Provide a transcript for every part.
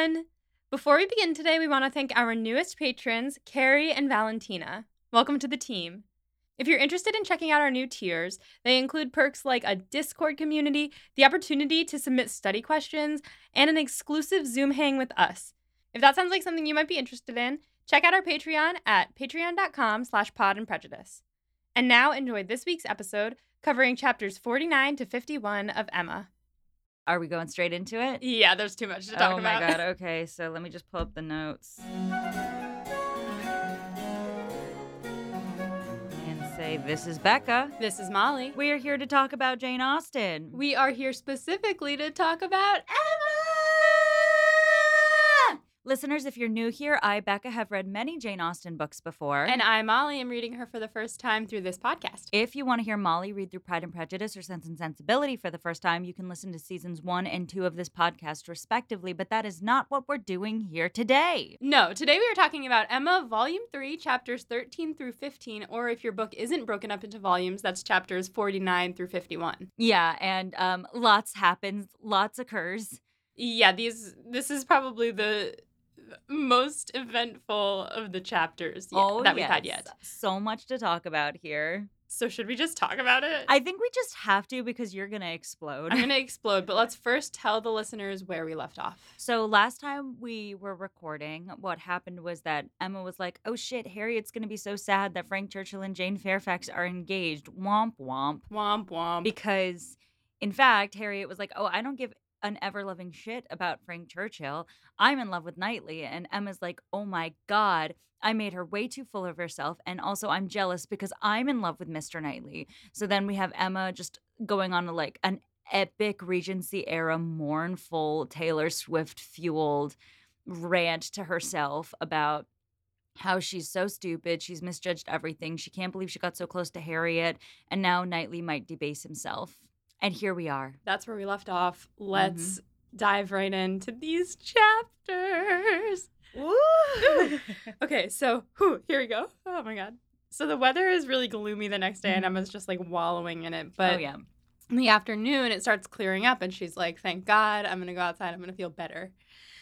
everyone! Before we begin today, we want to thank our newest patrons, Carrie and Valentina. Welcome to the team. If you're interested in checking out our new tiers, they include perks like a Discord community, the opportunity to submit study questions, and an exclusive Zoom hang with us. If that sounds like something you might be interested in, check out our Patreon at patreon.com/podandprejudice. And now enjoy this week's episode covering chapters 49 to 51 of Emma. Are we going straight into it? Yeah, there's too much to talk about. Oh my god, okay, so let me just pull up the notes. And say, this is Becca. This is Molly. We are here to talk about Jane Austen. We are here specifically to talk about Emma! Listeners, if you're new here, I, Becca, have read many Jane Austen books before. And I, Molly, am reading her for the first time through this podcast. If you want to hear Molly read through Pride and Prejudice or Sense and Sensibility for the first time, you can listen to seasons 1 and 2 of this podcast respectively, but that is not what we're doing here today. No, today we are talking about Emma, Volume 3, chapters 13 through 15, or if your book isn't broken up into volumes, that's chapters 49 through 51. Yeah, and lots happens, lots occurs. Yeah, this is probably the most eventful of the chapters that we've had yet. So much to talk about here. So should we just talk about it? I think we just have to because you're going to explode. I'm going to explode, but let's first tell the listeners where we left off. So last time we were recording, what happened was that Emma was like, oh shit, Harriet's going to be so sad that Frank Churchill and Jane Fairfax are engaged. Womp womp. Womp womp. Because, in fact, Harriet was like, oh, I don't give an ever-loving shit about Frank Churchill. I'm in love with Knightley. And Emma's like, oh my God, I made her way too full of herself. And also I'm jealous because I'm in love with Mr. Knightley. So then we have Emma just going on like an epic Regency era, mournful, Taylor Swift fueled rant to herself about how she's so stupid. She's misjudged everything. She can't believe she got so close to Harriet. And now Knightley might debase himself. And here we are. That's where we left off. Let's dive right into these chapters. Woo! Okay, so here we go. Oh my God. So the weather is really gloomy the next day, and Emma's just like wallowing in it. But in the afternoon, it starts clearing up, and she's like, thank God, I'm going to go outside. I'm going to feel better.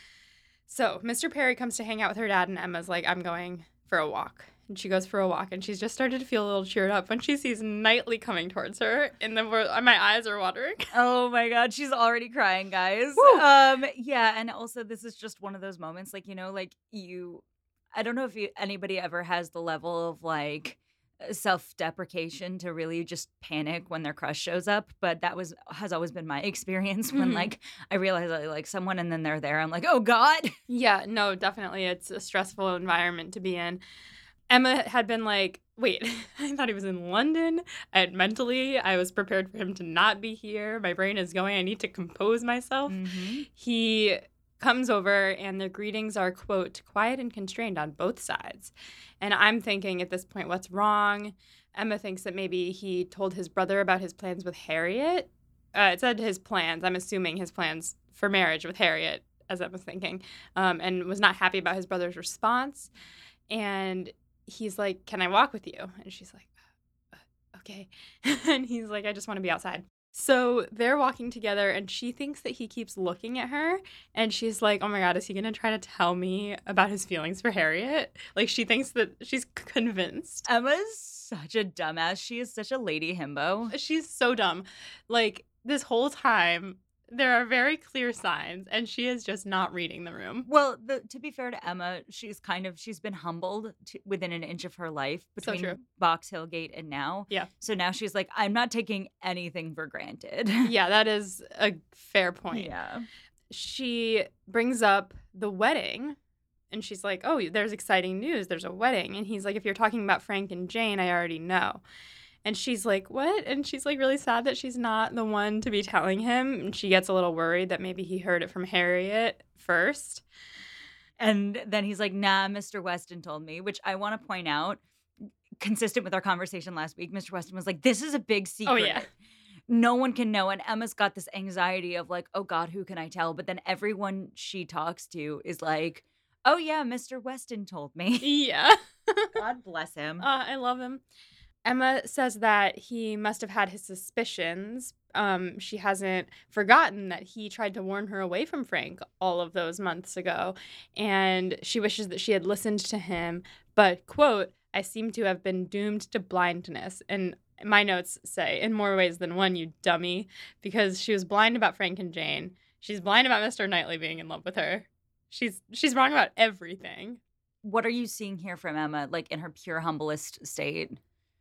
So Mr. Perry comes to hang out with her dad, and Emma's like, I'm going for a walk. And she goes for a walk, and she's just started to feel a little cheered up when she sees Knightley coming towards her. And then my eyes are watering. Oh my God, she's already crying, guys. Yeah, and also this is just one of those moments, like, you know, like I don't know if anybody ever has the level of like self-deprecation to really just panic when their crush shows up, but that has always been my experience when like I realize I like someone and then they're there. I'm like, oh God. Yeah, no, definitely. It's a stressful environment to be in. Emma had been like, wait, I thought he was in London. I was prepared for him to not be here. My brain is going, I need to compose myself. He comes over and their greetings are, quote, quiet and constrained on both sides. And I'm thinking at this point, what's wrong? Emma thinks that maybe he told his brother about his plans with Harriet. It said his plans. I'm assuming his plans for marriage with Harriet, as Emma's thinking, and was not happy about his brother's response. And he's like, can I walk with you? And she's like, okay. And he's like, I just want to be outside. So they're walking together, and she thinks that he keeps looking at her. And she's like, oh my God, is he going to try to tell me about his feelings for Harriet? Like, she thinks that she's convinced. Emma's such a dumbass. She is such a lady himbo. She's so dumb. Like, this whole time, there are very clear signs, and she is just not reading the room. Well, to be fair to Emma, she's been humbled within an inch of her life between Box Hill Gate and now. Yeah. So now she's like, I'm not taking anything for granted. Yeah, that is a fair point. Yeah. She brings up the wedding, and she's like, oh, there's exciting news. There's a wedding. And he's like, if you're talking about Frank and Jane, I already know. And she's like, what? And she's like really sad that she's not the one to be telling him. And she gets a little worried that maybe he heard it from Harriet first. And then he's like, nah, Mr. Weston told me, which I want to point out, consistent with our conversation last week, Mr. Weston was like, this is a big secret. Oh, yeah. No one can know. And Emma's got this anxiety of like, oh God, who can I tell? But then everyone she talks to is like, oh yeah, Mr. Weston told me. Yeah. God bless him. I love him. Emma says that he must have had his suspicions. She hasn't forgotten that he tried to warn her away from Frank all of those months ago, and she wishes that she had listened to him. But, quote, I seem to have been doomed to blindness. And my notes say, in more ways than one, you dummy, because she was blind about Frank and Jane. She's blind about Mr. Knightley being in love with her. She's wrong about everything. What are you seeing here from Emma, like in her pure humblest state?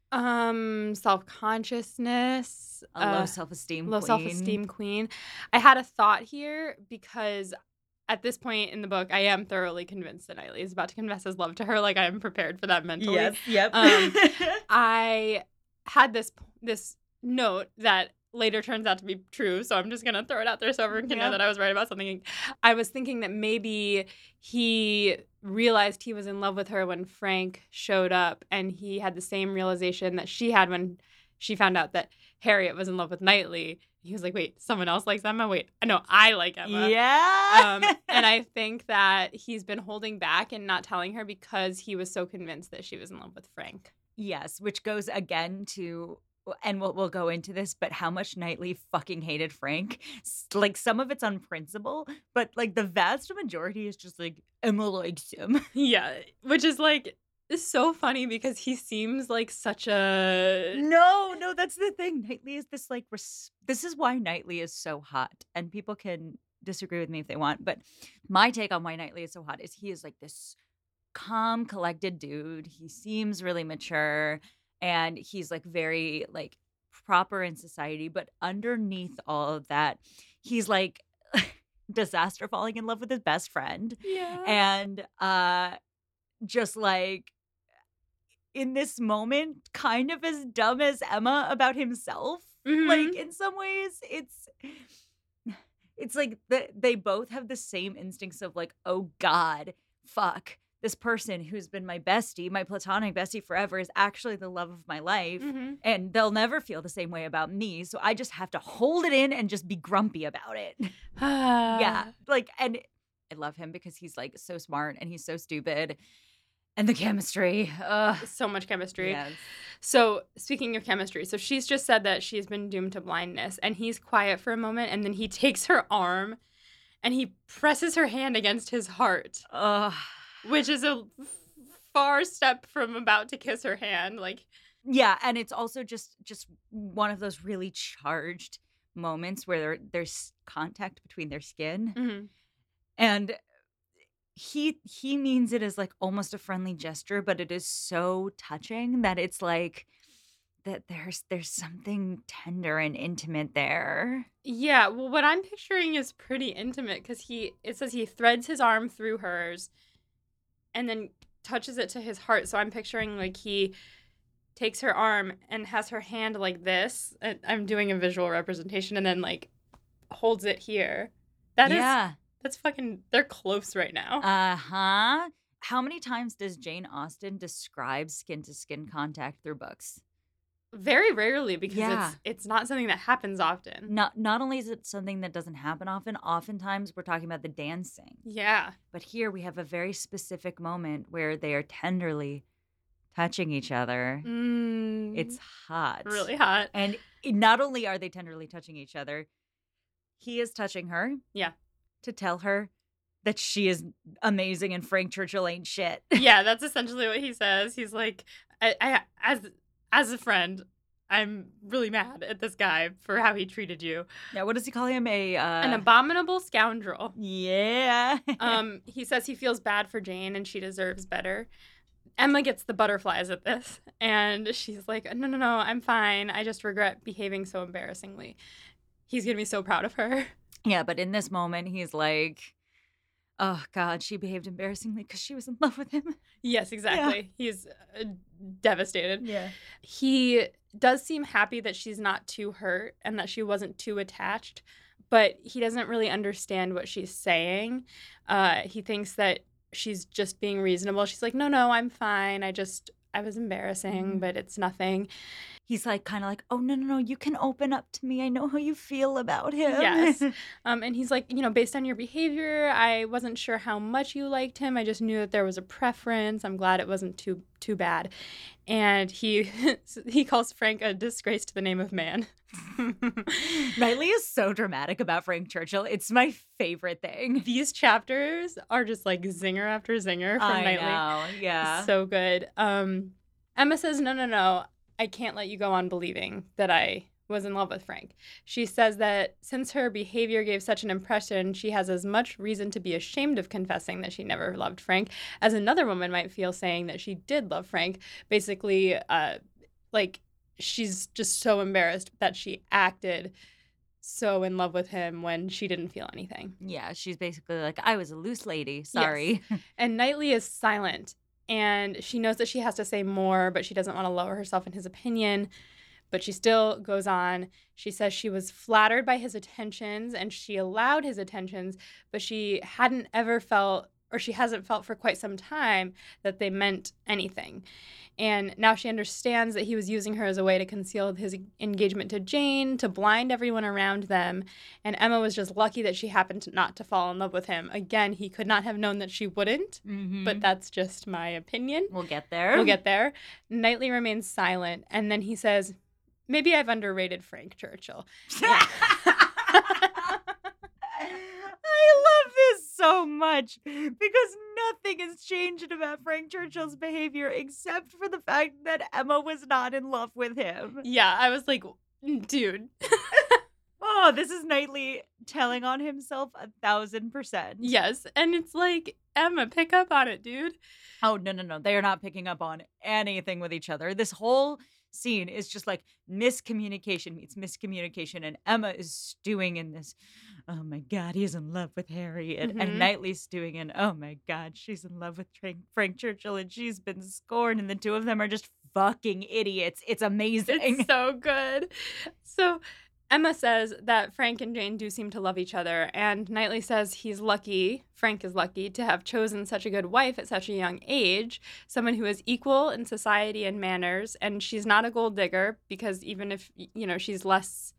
Self-consciousness, A low self-esteem low queen. self-esteem queen. I had a thought here because at this point in the book, I am thoroughly convinced that Knightley is about to confess his love to her. Like, I am prepared for that mentally. Yes, yep. I had this note that later turns out to be true, so I'm just going to throw it out there so everyone can know that I was right about something. I was thinking that maybe he realized he was in love with her when Frank showed up, and he had the same realization that she had when she found out that Harriet was in love with Knightley. He was like, wait, someone else likes Emma? Wait, no, I like Emma. Yeah. And I think that he's been holding back and not telling her because he was so convinced that she was in love with Frank. Yes, which goes again to, and we'll go into this, but how much Knightley fucking hated Frank. Like, some of it's on principle, but like the vast majority is just like, Emma likes him. Yeah, which is like, it's so funny because he seems like such a... No, that's the thing. Knightley is this like, this is why Knightley is so hot. And people can disagree with me if they want, but my take on why Knightley is so hot is he is like this calm, collected dude. He seems really mature, and he's like very like proper in society, but underneath all of that, he's like disaster falling in love with his best friend. Yeah. And just like in this moment, kind of as dumb as Emma about himself. Mhm. Like, in some ways, it's like they both have the same instincts of like, oh God, fuck. This person who's been my bestie, my platonic bestie forever, is actually the love of my life. Mhm. And they'll never feel the same way about me. So I just have to hold it in and just be grumpy about it. Yeah. Like, and I love him because he's like so smart and he's so stupid. And the chemistry. So much chemistry. Yes. So, speaking of chemistry, so she's just said that she's been doomed to blindness, and he's quiet for a moment, and then he takes her arm and he presses her hand against his heart, which is a far step from about to kiss her hand. Like, yeah, and it's also just one of those really charged moments where there's contact between their skin. mm-hmm. And he means it as like almost a friendly gesture, but it is so touching that it's like that there's something tender and intimate there. Yeah, well, what I'm picturing is pretty intimate because it says he threads his arm through hers and then touches it to his heart. So I'm picturing like he takes her arm and has her hand like this. I'm doing a visual representation, and then like holds it here. That's fucking, they're close right now. Uh-huh. How many times does Jane Austen describe skin-to-skin contact through books? Very rarely, because it's not something that happens often. Not only is it something that doesn't happen often, oftentimes we're talking about the dancing. Yeah. But here we have a very specific moment where they are tenderly touching each other. It's hot. Really hot. And not only are they tenderly touching each other, he is touching her. Yeah. To tell her that she is amazing and Frank Churchill ain't shit. Yeah, that's essentially what he says. He's like, I as a friend, I'm really mad at this guy for how he treated you. Yeah, what does he call him? An abominable scoundrel. Yeah. He says he feels bad for Jane and she deserves better. Emma gets the butterflies at this, and she's like, no, I'm fine. I just regret behaving so embarrassingly. He's going to be so proud of her. Yeah, but in this moment, he's like, oh, God, she behaved embarrassingly because she was in love with him. Yes, exactly. Yeah. He's devastated. Yeah. He does seem happy that she's not too hurt and that she wasn't too attached, but he doesn't really understand what she's saying. He thinks that she's just being reasonable. She's like, no, I'm fine. I was embarrassing, but it's nothing. he's like kind of like, oh, no, you can open up to me. I know how you feel about him. Yes. And he's like, based on your behavior, I wasn't sure how much you liked him. I just knew that there was a preference. I'm glad it wasn't too bad. And he he calls Frank a disgrace to the name of man. Knightley is so dramatic about Frank Churchill. It's my favorite thing. These chapters are just like zinger after zinger from Knightley. I know, yeah. So good. Emma says, no, I can't let you go on believing that I was in love with Frank. She says that since her behavior gave such an impression, she has as much reason to be ashamed of confessing that she never loved Frank as another woman might feel saying that she did love Frank. Basically, like, she's just so embarrassed that she acted so in love with him when she didn't feel anything. Yeah, she's basically like, I was a loose lady. Sorry. Yes. And Knightley is silent. And she knows that she has to say more, but she doesn't want to lower herself in his opinion. But she still goes on. She says she was flattered by his attentions and she allowed his attentions, but she hadn't ever felt, or she hasn't felt for quite some time, that they meant anything. And now she understands that he was using her as a way to conceal his engagement to Jane, to blind everyone around them. And Emma was just lucky that she happened not to fall in love with him. Again, he could not have known that she wouldn't, but that's just my opinion. We'll get there. Knightley remains silent, and then he says, maybe I've underrated Frank Churchill. I love this so much because nothing has changed about Frank Churchill's behavior except for the fact that Emma was not in love with him. Yeah, I was like, dude. Oh, this is Knightley telling on himself 1,000%. Yes, and it's like, Emma, pick up on it, dude. Oh, no. They are not picking up on anything with each other. This whole scene is just like miscommunication meets miscommunication, and Emma is stewing in this, oh my God, he's in love with Harry, and Knightley's stewing in, oh my God, she's in love with Frank Churchill, and she's been scorned, and the two of them are just fucking idiots. It's amazing. It's so good. So Emma says that Frank and Jane do seem to love each other, and Knightley says Frank is lucky, to have chosen such a good wife at such a young age, someone who is equal in society and manners, and she's not a gold digger, because even if, she's less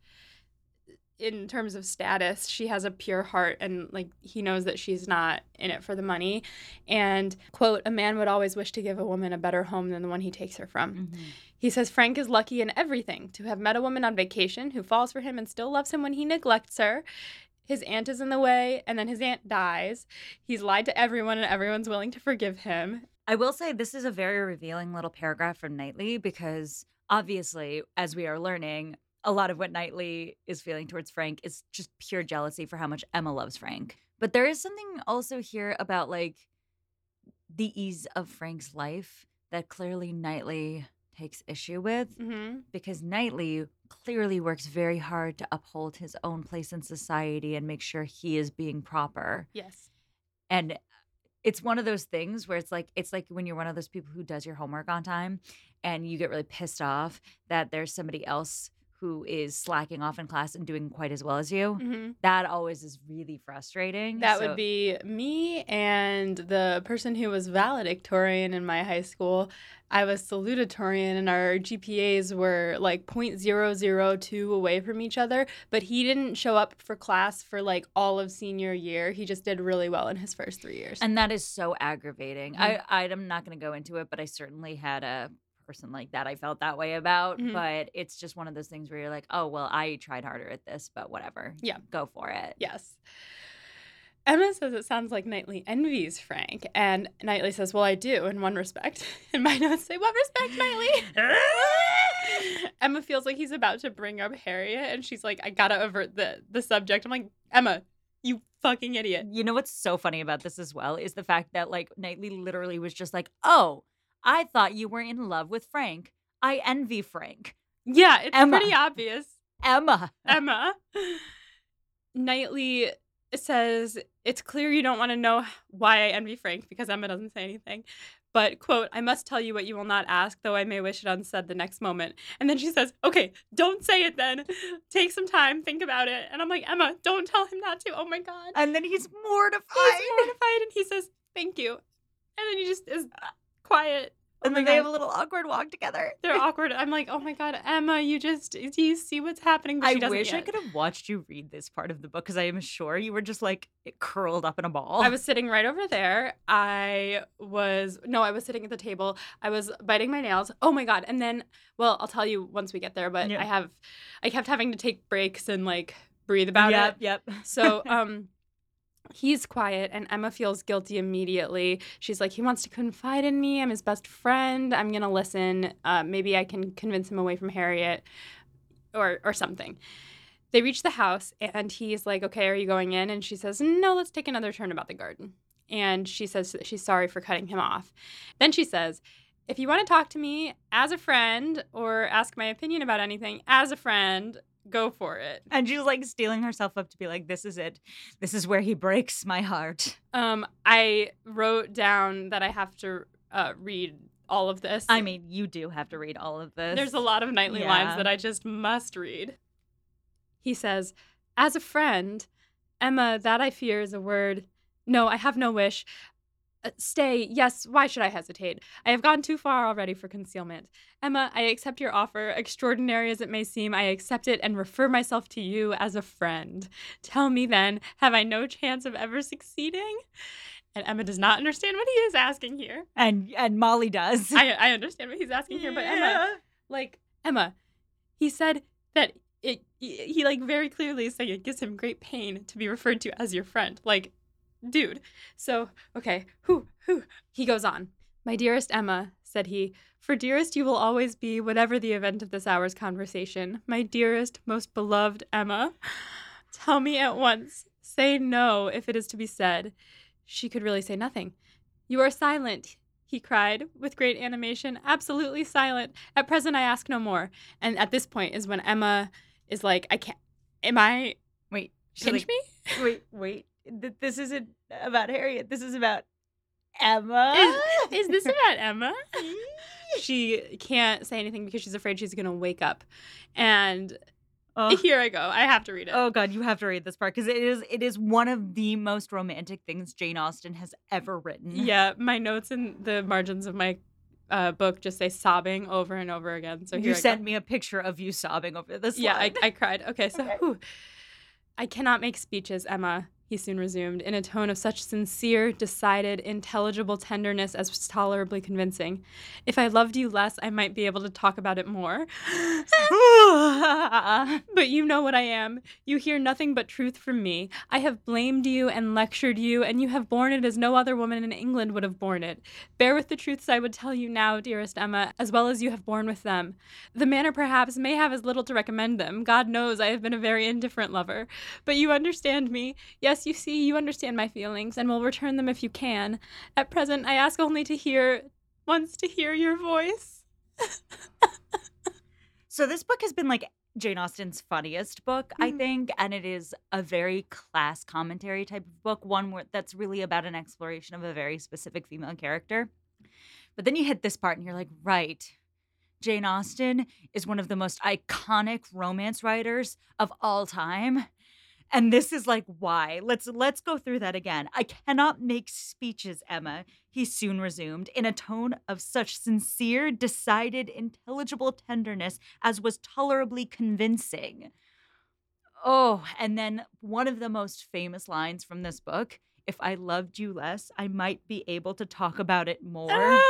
in terms of status, she has a pure heart, and, like, he knows that she's not in it for the money. And, quote, a man would always wish to give a woman a better home than the one he takes her from. He says Frank is lucky in everything, to have met a woman on vacation who falls for him and still loves him when he neglects her. His aunt is in the way, and then his aunt dies. He's lied to everyone, and everyone's willing to forgive him. I will say this is a very revealing little paragraph from Knightley, because obviously, as we are learning, a lot of what Knightley is feeling towards Frank is just pure jealousy for how much Emma loves Frank. But there is something also here about, like, the ease of Frank's life that clearly Knightley takes issue with, because Knightley clearly works very hard to uphold his own place in society and make sure he is being proper. Yes. And it's one of those things where it's like when you're one of those people who does your homework on time and you get really pissed off that there's somebody else who is slacking off in class and doing quite as well as you. That always is really frustrating. That would be me and the person who was valedictorian in my high school. I was salutatorian, and our GPAs were like 0.002 away from each other, but he didn't show up for class for like all of senior year. He just did really well in his first 3 years. And that is so aggravating. I'm not going to go into it, but I certainly had a person like that I felt that way about, but it's just one of those things where you're like, oh, well, I tried harder at this, but whatever. Yeah. Go for it. Yes. Emma says it sounds like Knightley envies Frank, and Knightley says, well, I do, in one respect. And my notes say, what respect, Knightley? Emma feels like he's about to bring up Harriet, and she's like, I gotta avert the subject. I'm like, Emma, you fucking idiot. You know what's so funny about this as well is the fact that, like, Knightley literally was just like, oh, I thought you were in love with Frank. I envy Frank. Yeah, it's Emma. pretty obvious. Emma. Knightley says, it's clear you don't want to know why I envy Frank, because Emma doesn't say anything. But, quote, I must tell you what you will not ask, though I may wish it unsaid the next moment. And then she says, okay, don't say it then. Take some time, think about it. And I'm like, Emma, don't tell him not to. Oh my God. And then he's mortified. And he says, thank you. And then he just is quiet And my then they have God. a little awkward walk together. They're awkward. I'm like, oh my God, Emma, do you see what's happening? But I she doesn't wish I yet. could have watched you read this part of the book because I am sure you were just like curled up in a ball. I was sitting right over there. I was sitting at the table. I was biting my nails. Oh my God. And then, well, I'll tell you once we get there, but Yeah. I kept having to take breaks and like breathe about it. Yep. So, he's quiet and Emma feels guilty immediately. She's like, he wants to confide in me. I'm his best friend. I'm going to listen. Maybe I can convince him away from Harriet or something. They reach the house and he's like, okay, are you going in? And she says, no, let's take another turn about the garden. And she says that she's sorry for cutting him off. Then she says, if you want to talk to me as a friend or ask my opinion about anything as a friend, go for it. And she's like steeling herself up to be like, this is it. This is where he breaks my heart. I wrote down that I have to read all of this. I mean, you do have to read all of this. There's a lot of Knightley lines that I just must read. He says, as a friend, Emma, that I fear is a word. No, I have no wish. Stay. Yes, why should I hesitate? I have gone too far already for concealment. Emma, I accept your offer. Extraordinary as it may seem, I accept it and refer myself to you as a friend. Tell me then, have I no chance of ever succeeding? And Emma does not understand what he is asking here. And Molly does. I understand what he's asking here, but Emma, he said that he like very clearly is saying it gives him great pain to be referred to as your friend. Like, dude. So, okay, he goes on. My dearest Emma, said he, for dearest you will always be, whatever the event of this hour's conversation. My dearest, most beloved Emma, tell me at once. Say no if it is to be said. She could really say nothing. You are silent, he cried with great animation. Absolutely silent. At present I ask no more. And at this point is when Emma is like, I can't, Wait. pinch me? Wait. This isn't about Harriet. This is about Emma. Is this about Emma? She can't say anything because she's afraid she's going to wake up. And here I go. I have to read it. Oh, God, you have to read this part because it is one of the most romantic things Jane Austen has ever written. Yeah, my notes in the margins of my book just say sobbing over and over again. So you sent me a picture of you sobbing over this line. Yeah, I cried. Okay, so I cannot make speeches, Emma, he soon resumed, in a tone of such sincere, decided, intelligible tenderness as was tolerably convincing. If I loved you less, I might be able to talk about it more. But you know what I am. You hear nothing but truth from me. I have blamed you and lectured you, and you have borne it as no other woman in England would have borne it. Bear with the truths I would tell you now, dearest Emma, as well as you have borne with them. The manner, perhaps, may have as little to recommend them. God knows I have been a very indifferent lover. But you understand me. Yes, you see, you understand my feelings, and will return them if you can. At present, I ask only to hear your voice. So this book has been like Jane Austen's funniest book, I think, and it is a very class commentary type of book, one that's really about an exploration of a very specific female character. But then you hit this part and you're like, right, Jane Austen is one of the most iconic romance writers of all time. And this is like why. Let's go through that again. I cannot make speeches, Emma, he soon resumed, in a tone of such sincere, decided, intelligible tenderness as was tolerably convincing. Oh, and then one of the most famous lines from this book, if I loved you less, I might be able to talk about it more.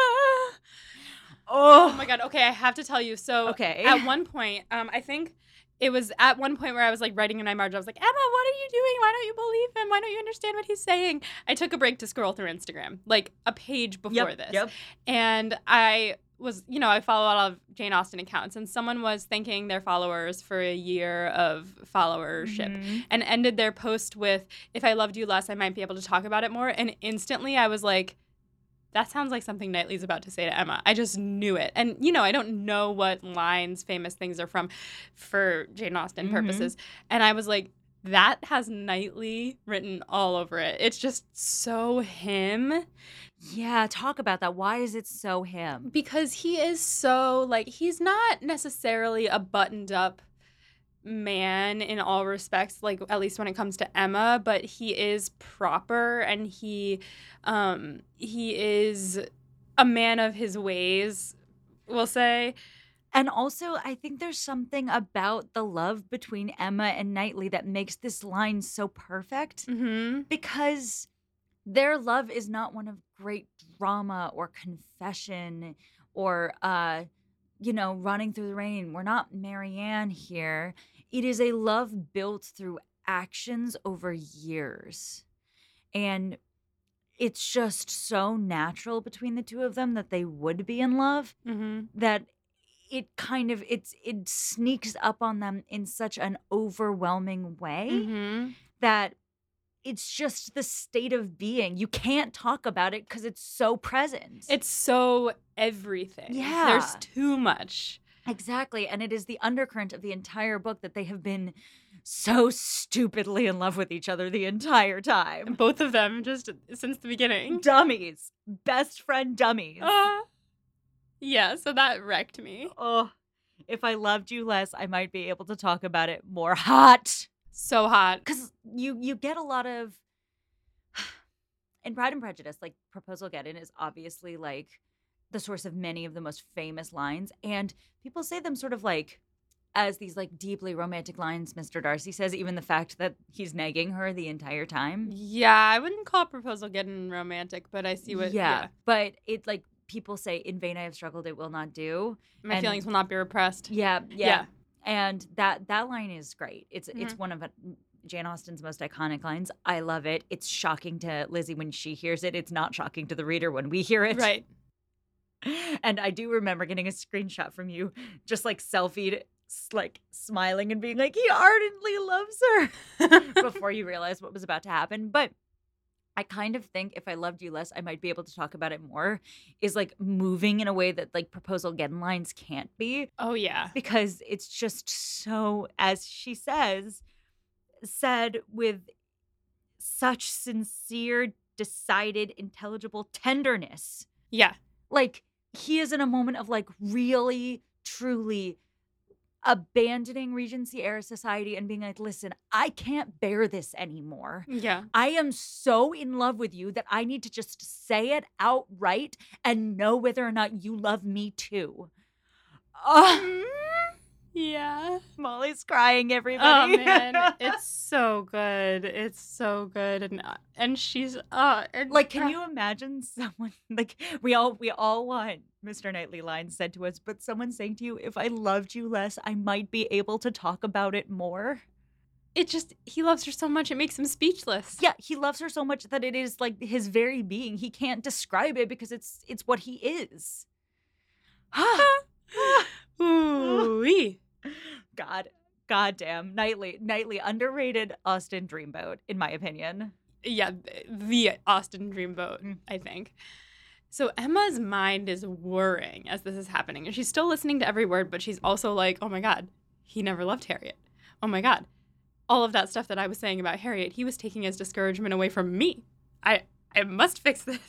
Oh my God. Okay, I have to tell you. So Okay. At one point, I think it was at one point where I was like writing in my margin. I was like, Emma, what are you doing? Why don't you believe him? Why don't you understand what he's saying? I took a break to scroll through Instagram, like a page before this. Yep. And I was, I follow a lot of Jane Austen accounts, and someone was thanking their followers for a year of followership and ended their post with, if I loved you less, I might be able to talk about it more. And instantly I was like, that sounds like something Knightley's about to say to Emma. I just knew it. And, I don't know what lines famous things are from for Jane Austen purposes. And I was like, that has Knightley written all over it. It's just so him. Yeah, talk about that. Why is it so him? Because he is so, he's not necessarily a buttoned up man in all respects, like at least when it comes to Emma, but he is proper and he is a man of his ways, we'll say. And also, I think there's something about the love between Emma and Knightley that makes this line so perfect Mm-hmm. because their love is not one of great drama or confession or, running through the rain. We're not Marianne here. It is a love built through actions over years. And it's just so natural between the two of them that they would be in love Mm-hmm. that it sneaks up on them in such an overwhelming way Mm-hmm. that it's just the state of being. You can't talk about it because it's so present. It's so everything. Yeah. There's too much. Exactly. And it is the undercurrent of the entire book that they have been so stupidly in love with each other the entire time. Both of them just since the beginning. Dummies. Best friend dummies. Yeah, so that wrecked me. Oh, if I loved you less, I might be able to talk about it more. Hot. So hot. Because you get a lot of in Pride and Prejudice, like Proposal Get In is obviously like the source of many of the most famous lines, and people say them sort of like as these like deeply romantic lines. Mr. Darcy says, even the fact that he's negging her the entire time. Yeah, I wouldn't call Proposal Getting romantic, but I see what. Yeah, but it like people say, "In vain I have struggled, it will not do. My feelings will not be repressed. Yeah. And that line is great. It's Mhm. one of Jane Austen's most iconic lines. I love it. It's shocking to Lizzie when she hears it. It's not shocking to the reader when we hear it. Right. And I do remember getting a screenshot from you, just like selfied, like smiling and being like, he ardently loves her before you realized what was about to happen. But I kind of think if I loved you less, I might be able to talk about it more, is like moving in a way that like Proposal Again lines can't be, Oh, yeah. because it's just so, as she says, said with such sincere, decided, intelligible tenderness. Yeah. Like he is in a moment of like really, truly abandoning Regency era society and being like, listen, I can't bear this anymore. Yeah. I am so in love with you that I need to just say it outright and know whether or not you love me too. Oh, Yeah. Molly's crying, everybody. Oh, man. It's so good. It's so good. And she's and like, can you imagine someone like we all want Mr. Knightley lines said to us, but someone saying to you, if I loved you less, I might be able to talk about it more. He loves her so much it makes him speechless. Yeah, he loves her so much that it is like his very being. He can't describe it because it's what he is. Ooh-wee. God damn. Knightley underrated Austen Dreamboat, in my opinion. Yeah, the Austen Dreamboat, I think. So Emma's mind is whirring as this is happening, and she's still listening to every word, but she's also like, oh my God, he never loved Harriet. Oh my God, all of that stuff that I was saying about Harriet, he was taking his discouragement away from me. I must fix this.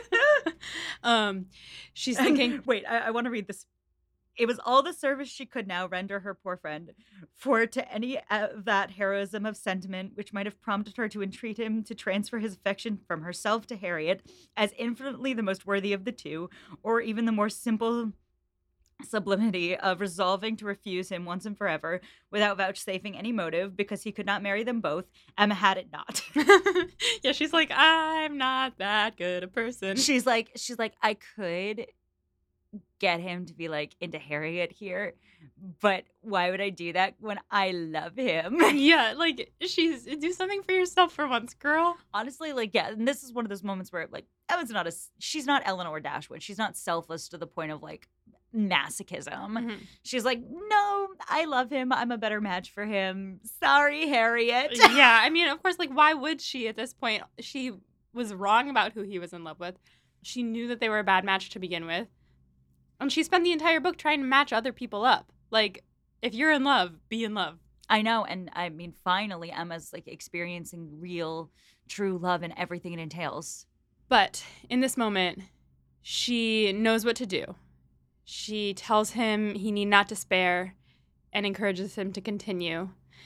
She's thinking, wait, I want to read this. It was all the service she could now render her poor friend, for to any of that heroism of sentiment which might have prompted her to entreat him to transfer his affection from herself to Harriet, as infinitely the most worthy of the two, or even the more simple sublimity of resolving to refuse him once and forever, without vouchsafing any motive, because he could not marry them both, Emma had it not. yeah, she's like, I'm not that good a person. She's like, I could get him to be like into Harriet here, but why would I do that when I love him? Yeah, like do something for yourself for once, girl. Honestly, like, yeah, and this is one of those moments where like Emma's she's not Eleanor Dashwood. She's not selfless to the point of like masochism. Mm-hmm. She's like, no, I love him. I'm a better match for him. Sorry, Harriet. Yeah, I mean, of course, like, why would she at this point? She was wrong about who he was in love with. She knew that they were a bad match to begin with. And she spent the entire book trying to match other people up. Like, if you're in love, be in love. I know. And I mean, finally, Emma's like experiencing real, true love and everything it entails. But in this moment, she knows what to do. She tells him he need not despair and encourages him to continue.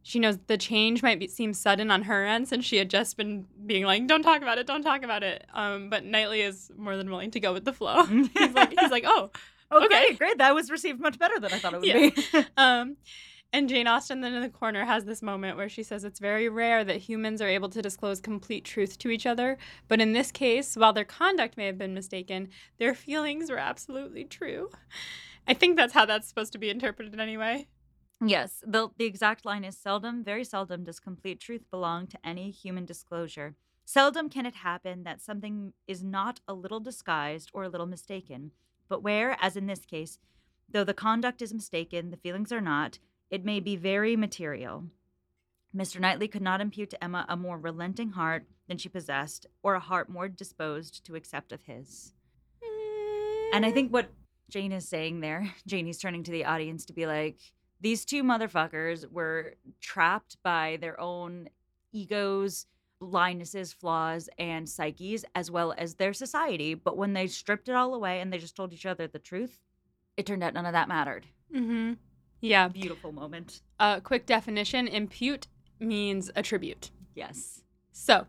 She knows the change might seem sudden on her end since she had just been being like, don't talk about it, don't talk about it. But Knightley is more than willing to go with the flow. he's like, oh, okay. Great. That was received much better than I thought it would be. And Jane Austen then in the corner has this moment where she says it's very rare that humans are able to disclose complete truth to each other. But in this case, while their conduct may have been mistaken, their feelings were absolutely true. I think that's how that's supposed to be interpreted anyway. Yes, the exact line is seldom, very seldom does complete truth belong to any human disclosure. Seldom can it happen that something is not a little disguised or a little mistaken, but where, as in this case, though the conduct is mistaken, the feelings are not, it may be very material. Mr. Knightley could not impute to Emma a more relenting heart than she possessed, or a heart more disposed to accept of his. And I think what Jane is saying there, Janie's turning to the audience to be like, these two motherfuckers were trapped by their own egos, blindnesses, flaws, and psyches, as well as their society. But when they stripped it all away and they just told each other the truth, it turned out none of that mattered. Mm-hmm. Yeah. Beautiful moment. Quick definition, impute means attribute. Yes. So,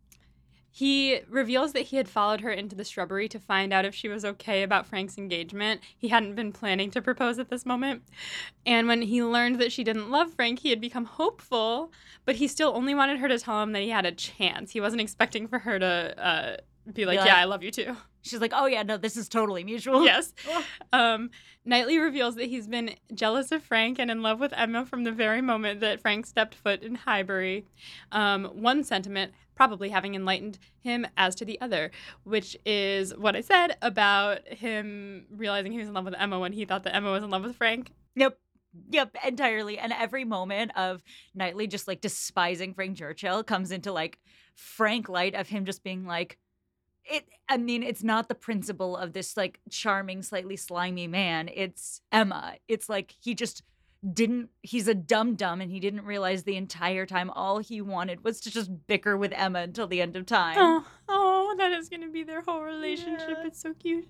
he reveals that he had followed her into the shrubbery to find out if she was okay about Frank's engagement. He hadn't been planning to propose at this moment. And when he learned that she didn't love Frank, he had become hopeful, but he still only wanted her to tell him that he had a chance. He wasn't expecting for her to be like, yeah, I love you too. She's like, oh yeah, no, this is totally mutual. Yes. Knightley reveals that he's been jealous of Frank and in love with Emma from the very moment that Frank stepped foot in Highbury. One sentiment probably having enlightened him as to the other, which is what I said about him realizing he was in love with Emma when he thought that Emma was in love with Frank. Yep, entirely. And every moment of Knightley just like despising Frank Churchill comes into like Frank light of him just being like, it's not the principle of this like charming, slightly slimy man. It's Emma. It's like he's a dum-dum and he didn't realize the entire time all he wanted was to just bicker with Emma until the end of time. Oh, that is going to be their whole relationship. Yeah. It's so cute.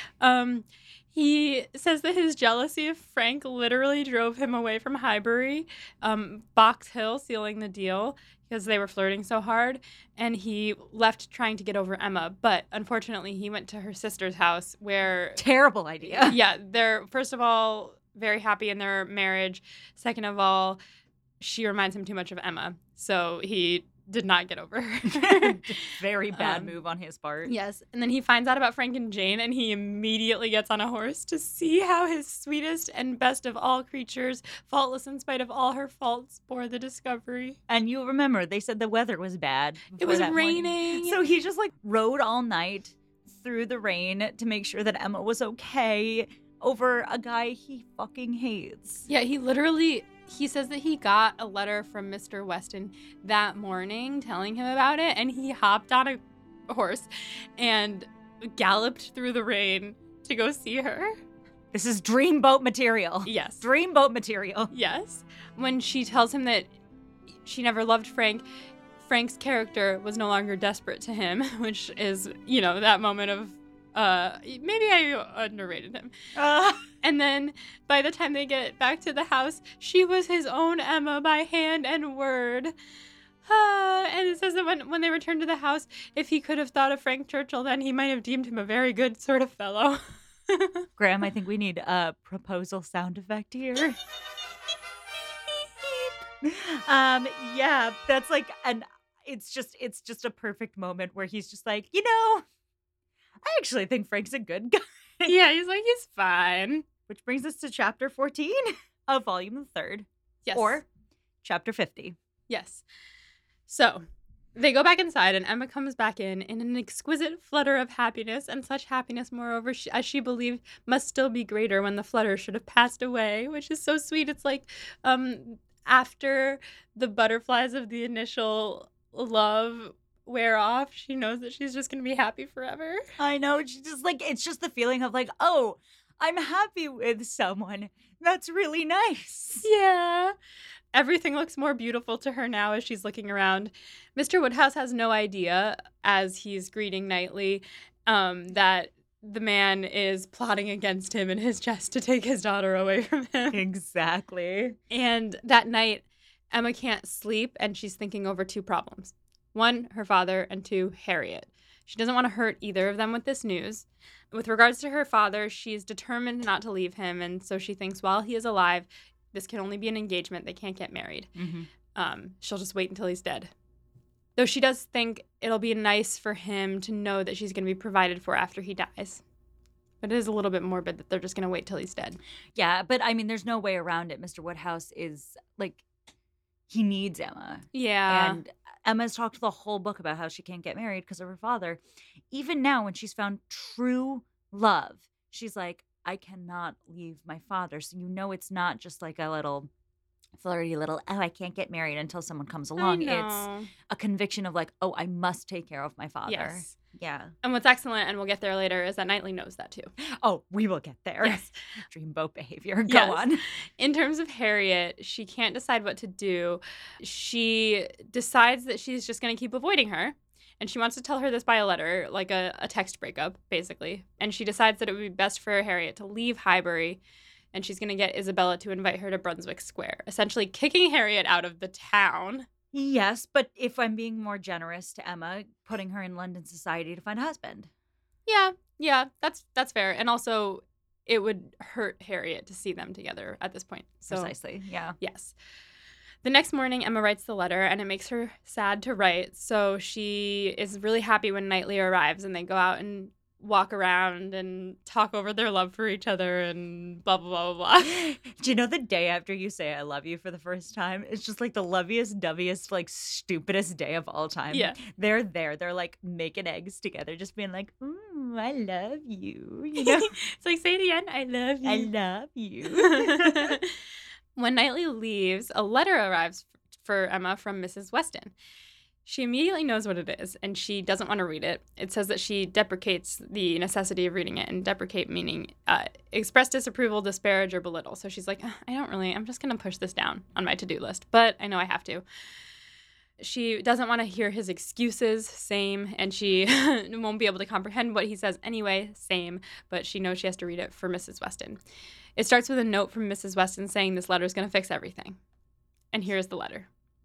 He says that his jealousy of Frank literally drove him away from Highbury, Box Hill sealing the deal because they were flirting so hard, and he left trying to get over Emma. But unfortunately, he went to her sister's house where... Terrible idea. Yeah, they're, first of all, very happy in their marriage. Second of all, she reminds him too much of Emma. So he did not get over her. Very bad move on his part. Yes. And then he finds out about Frank and Jane, and he immediately gets on a horse to see how his sweetest and best of all creatures, faultless in spite of all her faults, bore the discovery. And you'll remember, they said the weather was bad. It was raining. Morning. So he just like rode all night through the rain to make sure that Emma was okay over a guy he fucking hates. Yeah, he says that he got a letter from Mr. Weston that morning telling him about it, and he hopped on a horse and galloped through the rain to go see her. This is dreamboat material. Yes. Dreamboat material. Yes. When she tells him that she never loved Frank, Frank's character was no longer desperate to him, which is, that moment of maybe I underrated him. And then by the time they get back to the house, she was his own Emma by hand and word. And it says that when they returned to the house, if he could have thought of Frank Churchill, then he might have deemed him a very good sort of fellow. Graham, I think we need a proposal sound effect here. Yeah, that's like it's just a perfect moment where he's just like, I actually think Frank's a good guy. Yeah, he's like, he's fine. Which brings us to chapter 14 of volume 3. Yes. Or chapter 50. Yes. So they go back inside, and Emma comes back in an exquisite flutter of happiness, and such happiness, moreover, as she believed, must still be greater when the flutter should have passed away, which is so sweet. It's like after the butterflies of the initial love wear off, she knows that she's just gonna be happy forever. I know. She's just like, it's just the feeling of like, oh, I'm happy with someone. That's really nice. Yeah. Everything looks more beautiful to her now as she's looking around. Mr. Woodhouse has no idea, as he's greeting Knightley, that the man is plotting against him in his jest to take his daughter away from him. Exactly. And that night, Emma can't sleep, and she's thinking over two problems. One, her father, and two, Harriet. She doesn't want to hurt either of them with this news. With regards to her father, she's determined not to leave him, and so she thinks while he is alive, this can only be an engagement. They can't get married. She'll just wait until he's dead. Though she does think it'll be nice for him to know that she's going to be provided for after he dies. But it is a little bit morbid that they're just going to wait till he's dead. Yeah, but I mean, there's no way around it. Mr. Woodhouse is, like, he needs Emma. Yeah. And Emma's talked the whole book about how she can't get married because of her father. Even now, when she's found true love, she's like, I cannot leave my father. So you know it's not just like a little flirty little, oh, I can't get married until someone comes along. It's a conviction of like, oh, I must take care of my father. Yes. Yeah. And what's excellent, and we'll get there later, is that Knightley knows that too. Oh, we will get there. Yes. Dreamboat behavior. Go on. In terms of Harriet, she can't decide what to do. She decides that she's just going to keep avoiding her. And she wants to tell her this by a letter, like a text breakup, basically. And she decides that it would be best for Harriet to leave Highbury, and she's going to get Isabella to invite her to Brunswick Square, essentially kicking Harriet out of the town. Yes, but if I'm being more generous to Emma, putting her in London society to find a husband. Yeah, that's fair. And also, it would hurt Harriet to see them together at this point. So, precisely, yeah. Yes. The next morning, Emma writes the letter, and it makes her sad to write. So she is really happy when Knightley arrives, and they go out and walk around and talk over their love for each other and blah, blah, blah, blah. Do you know the day after you say I love you for the first time? It's just like the loveliest, dubbiest, like stupidest day of all time. Yeah. They're there. They're like making eggs together, just being like, ooh, I love you. You know? It's like, say it again. I love you. I love you. When Knightley leaves, a letter arrives for Emma from Mrs. Weston. She immediately knows what it is, and she doesn't want to read it. It says that she deprecates the necessity of reading it, and deprecate meaning express disapproval, disparage, or belittle. So she's like, I'm just going to push this down on my to-do list, but I know I have to. She doesn't want to hear his excuses, same, and she won't be able to comprehend what he says anyway, same, but she knows she has to read it for Mrs. Weston. It starts with a note from Mrs. Weston saying this letter is going to fix everything. And here's the letter.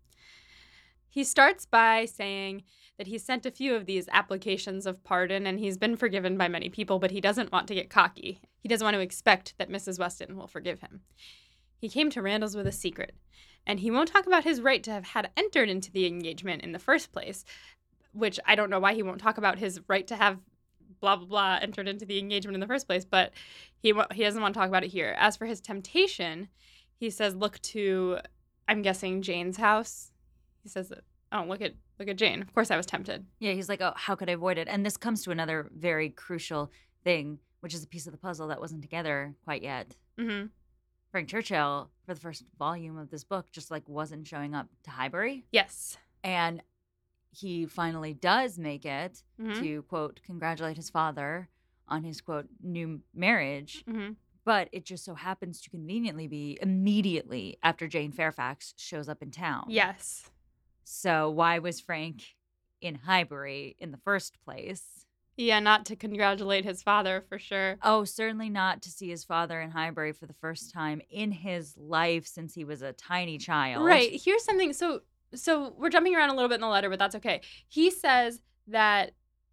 He starts by saying that he's sent a few of these applications of pardon and he's been forgiven by many people, but he doesn't want to get cocky. He doesn't want to expect that Mrs. Weston will forgive him. He came to Randalls with a secret, and he won't talk about his right to have had entered into the engagement in the first place, which I don't know why he won't talk about his right to have blah, blah, blah entered into the engagement in the first place, but he doesn't want to talk about it here. As for his temptation, he says, look to, I'm guessing, Jane's house. He says, oh, look at Jane. Of course I was tempted. Yeah, he's like, oh, how could I avoid it? And this comes to another very crucial thing, which is a piece of the puzzle that wasn't together quite yet. Mm-hmm. Frank Churchill, for the first volume of this book, just like wasn't showing up to Highbury. Yes. And he finally does make it to, quote, congratulate his father on his, quote, new marriage. Mm-hmm. But it just so happens to conveniently be immediately after Jane Fairfax shows up in town. Yes. So why was Frank in Highbury in the first place? Yeah, not to congratulate his father, for sure. Oh, certainly not to see his father in Highbury for the first time in his life since he was a tiny child. Right. Here's something. So we're jumping around a little bit in the letter, but that's okay. He says that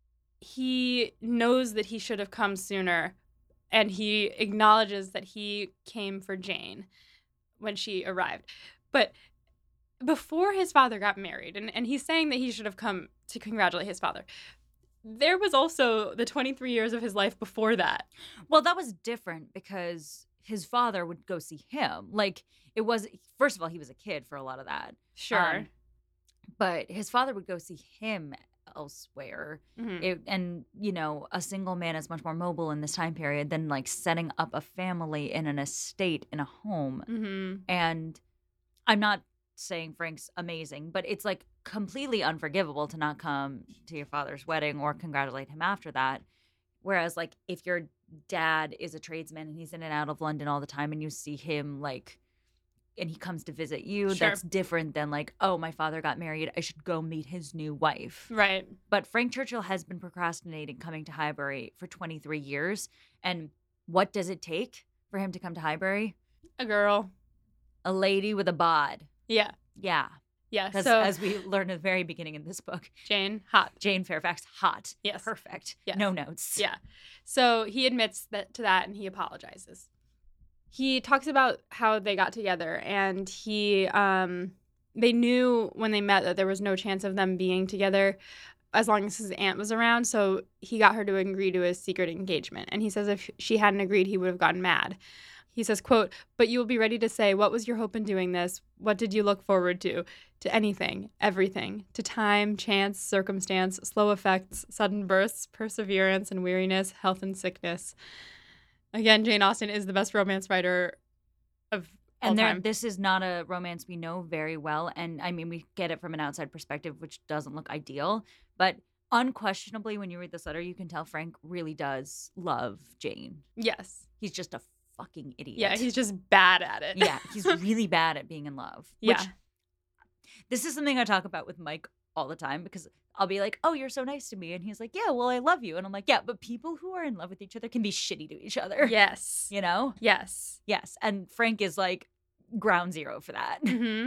he knows that he should have come sooner, and he acknowledges that he came for Jane when she arrived. But before his father got married, and he's saying that he should have come to congratulate his father, there was also the 23 years of his life before that. Well, that was different because his father would go see him. Like, it was, first of all, he was a kid for a lot of that. Sure. But his father would go see him elsewhere. Mm-hmm. And, you know, a single man is much more mobile in this time period than, like, setting up a family in an estate in a home. Mm-hmm. And I'm not saying Frank's amazing, but it's, like, completely unforgivable to not come to your father's wedding or congratulate him after that. Whereas, like, if your dad is a tradesman and he's in and out of London all the time and you see him, like, and he comes to visit you, Sure. That's different than, like, oh, my father got married, I should go meet his new wife. Right. But Frank Churchill has been procrastinating coming to Highbury for 23 years. And what does it take for him to come to Highbury? A girl. A lady with a bod. Yeah. Yeah. Yeah. Because So as we learned at the very beginning in this book, Jane, hot. Jane Fairfax, hot. Yes. Perfect. Yes. No notes. Yeah. So he admits to that and he apologizes. He talks about how they got together and they knew when they met that there was no chance of them being together as long as his aunt was around. So he got her to agree to his secret engagement. And he says if she hadn't agreed, he would have gotten mad. He says, quote, "But you will be ready to say, what was your hope in doing this? What did you look forward to? To anything, everything, to time, chance, circumstance, slow effects, sudden bursts, perseverance and weariness, health and sickness." Again, Jane Austen is the best romance writer of all time. This is not a romance we know very well. And I mean, we get it from an outside perspective, which doesn't look ideal. But unquestionably, when you read this letter, you can tell Frank really does love Jane. Yes. He's just a fucking idiot. Yeah, he's just bad at it. Yeah, he's really bad at being in love. Yeah. Which, this is something I talk about with Mike all the time because I'll be like, "Oh, you're so nice to me." And he's like, "Yeah, well, I love you." And I'm like, "Yeah, but people who are in love with each other can be shitty to each other." Yes. You know? Yes. Yes. And Frank is like ground zero for that. Mm-hmm.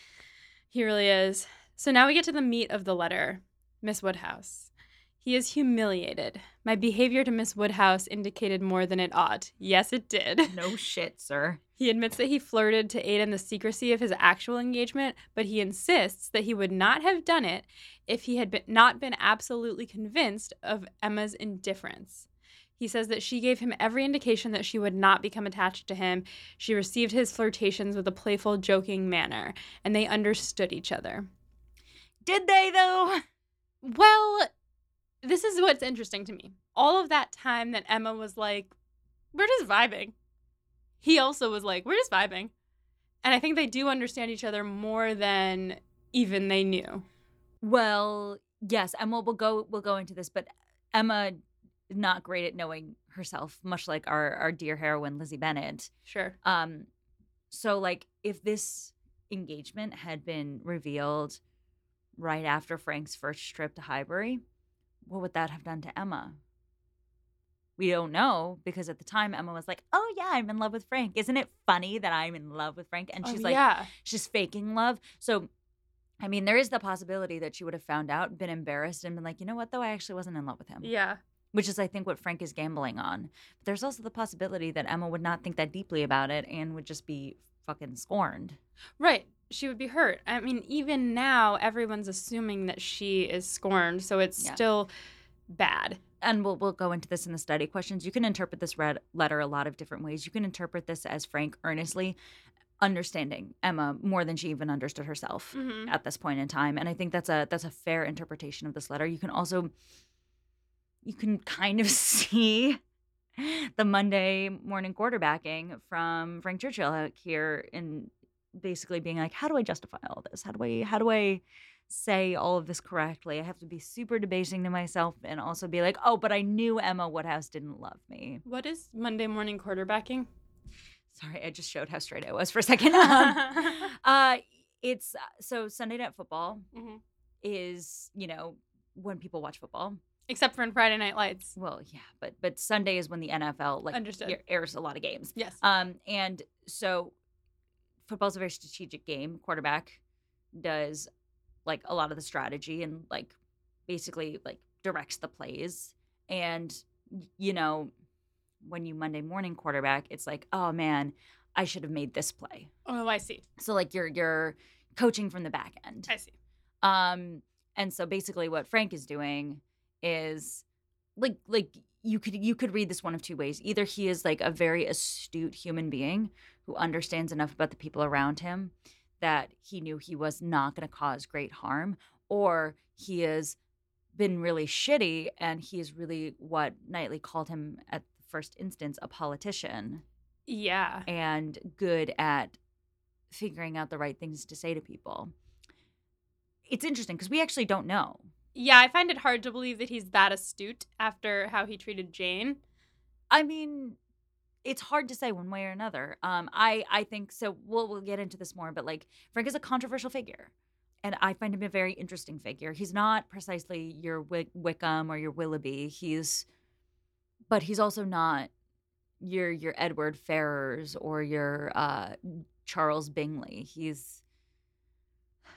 He really is. So now we get to the meat of the letter. Miss Woodhouse. He is humiliated. My behavior to Miss Woodhouse indicated more than it ought. Yes, it did. No shit, sir. He admits that he flirted to aid in the secrecy of his actual engagement, but he insists that he would not have done it if he had not been absolutely convinced of Emma's indifference. He says that she gave him every indication that she would not become attached to him. She received his flirtations with a playful, joking manner, and they understood each other. Did they, though? Well, this is what's interesting to me. All of that time that Emma was like, we're just vibing. He also was like, we're just vibing. And I think they do understand each other more than even they knew. Well, yes, and we'll go into this, but Emma is not great at knowing herself, much like our dear heroine Lizzie Bennet. Sure. So like if this engagement had been revealed right after Frank's first trip to Highbury, what would that have done to Emma? We don't know because at the time Emma was like, "Oh yeah, I'm in love with Frank. Isn't it funny that I'm in love with Frank?" And she's she's faking love. So, I mean, there is the possibility that she would have found out, been embarrassed, and been like, "You know what, though? I actually wasn't in love with him." Yeah. Which is, I think, what Frank is gambling on. But there's also the possibility that Emma would not think that deeply about it and would just be fucking scorned. Right. She would be hurt. I mean, even now, everyone's assuming that she is scorned, so it's still bad. And we'll go into this in the study questions. You can interpret this letter a lot of different ways. You can interpret this as Frank earnestly understanding Emma more than she even understood herself at this point in time. And I think that's a fair interpretation of this letter. You can kind of see the Monday morning quarterbacking from Frank Churchill here in basically being like, how do I justify all this? How do I say all of this correctly? I have to be super debasing to myself and also be like, oh, but I knew Emma Woodhouse didn't love me. What is Monday morning quarterbacking? Sorry, I just showed how straight I was for a second. It's so Sunday Night Football is, when people watch football. Except for in Friday Night Lights. Well, yeah, but Sunday is when the NFL airs a lot of games. Yes. And so football's a very strategic game. Quarterback does like a lot of the strategy and like basically like directs the plays. And when you Monday morning quarterback, it's like, oh man, I should have made this play. Oh, I see. So like you're coaching from the back end. I see. And so basically what Frank is doing is like you could read this one of two ways. Either he is like a very astute human being who understands enough about the people around him that he knew he was not going to cause great harm, or he has been really shitty and he is really what Knightley called him at the first instance, a politician. Yeah. And good at figuring out the right things to say to people. It's interesting because we actually don't know. Yeah, I find it hard to believe that he's that astute after how he treated Jane. I mean, it's hard to say one way or another. I think so. We'll get into this more, but like Frank is a controversial figure, and I find him a very interesting figure. He's not precisely your Wickham or your Willoughby. But he's also not your Edward Ferrars or your Charles Bingley. He's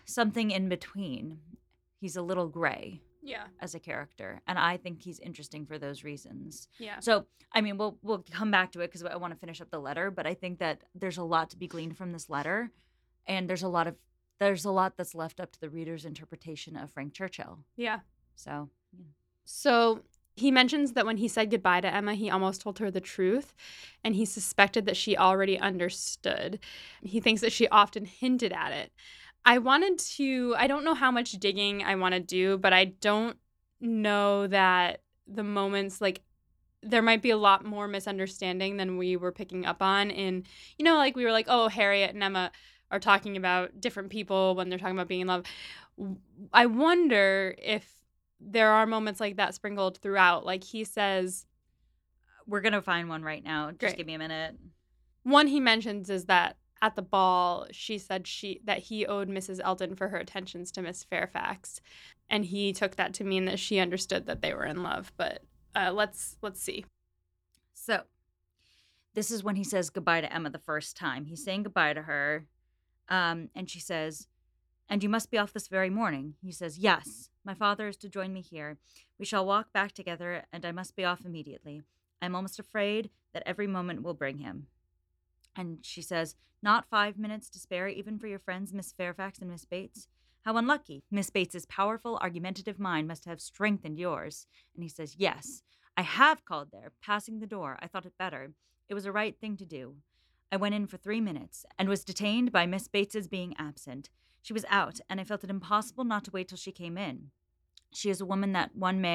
something in between. He's a little gray Yeah. as a character, and I think he's interesting for those reasons. Yeah. So, I mean, we'll come back to it because I want to finish up the letter, but I think that there's a lot to be gleaned from this letter, and there's a lot that's left up to the reader's interpretation of Frank Churchill. Yeah. So, So he mentions that when he said goodbye to Emma, he almost told her the truth, and he suspected that she already understood. He thinks that she often hinted at it. I don't know how much digging I want to do, but I don't know that the moments, like, there might be a lot more misunderstanding than we were picking up on. And, like, we were like, oh, Harriet and Emma are talking about different people when they're talking about being in love. I wonder if there are moments like that sprinkled throughout. Like, he says, we're going to find one right now. Just Great. give me a minute. One he mentions is that at the ball, she said that he owed Mrs. Elton for her attentions to Miss Fairfax, and he took that to mean that she understood that they were in love. But let's see. So, this is when he says goodbye to Emma the first time. He's saying goodbye to her, and she says, "And you must be off this very morning." He says, "Yes, my father is to join me here. We shall walk back together, and I must be off immediately. I'm almost afraid that every moment will bring him." And she says, "Not 5 minutes to spare even for your friends, Miss Fairfax and Miss Bates? How unlucky. Miss Bates's powerful, argumentative mind must have strengthened yours." And he says, "Yes, I have called there. Passing the door, I thought it better. It was a right thing to do. I went in for 3 minutes and was detained by Miss Bates's being absent. She was out, and I felt it impossible not to wait till she came in. She is a woman that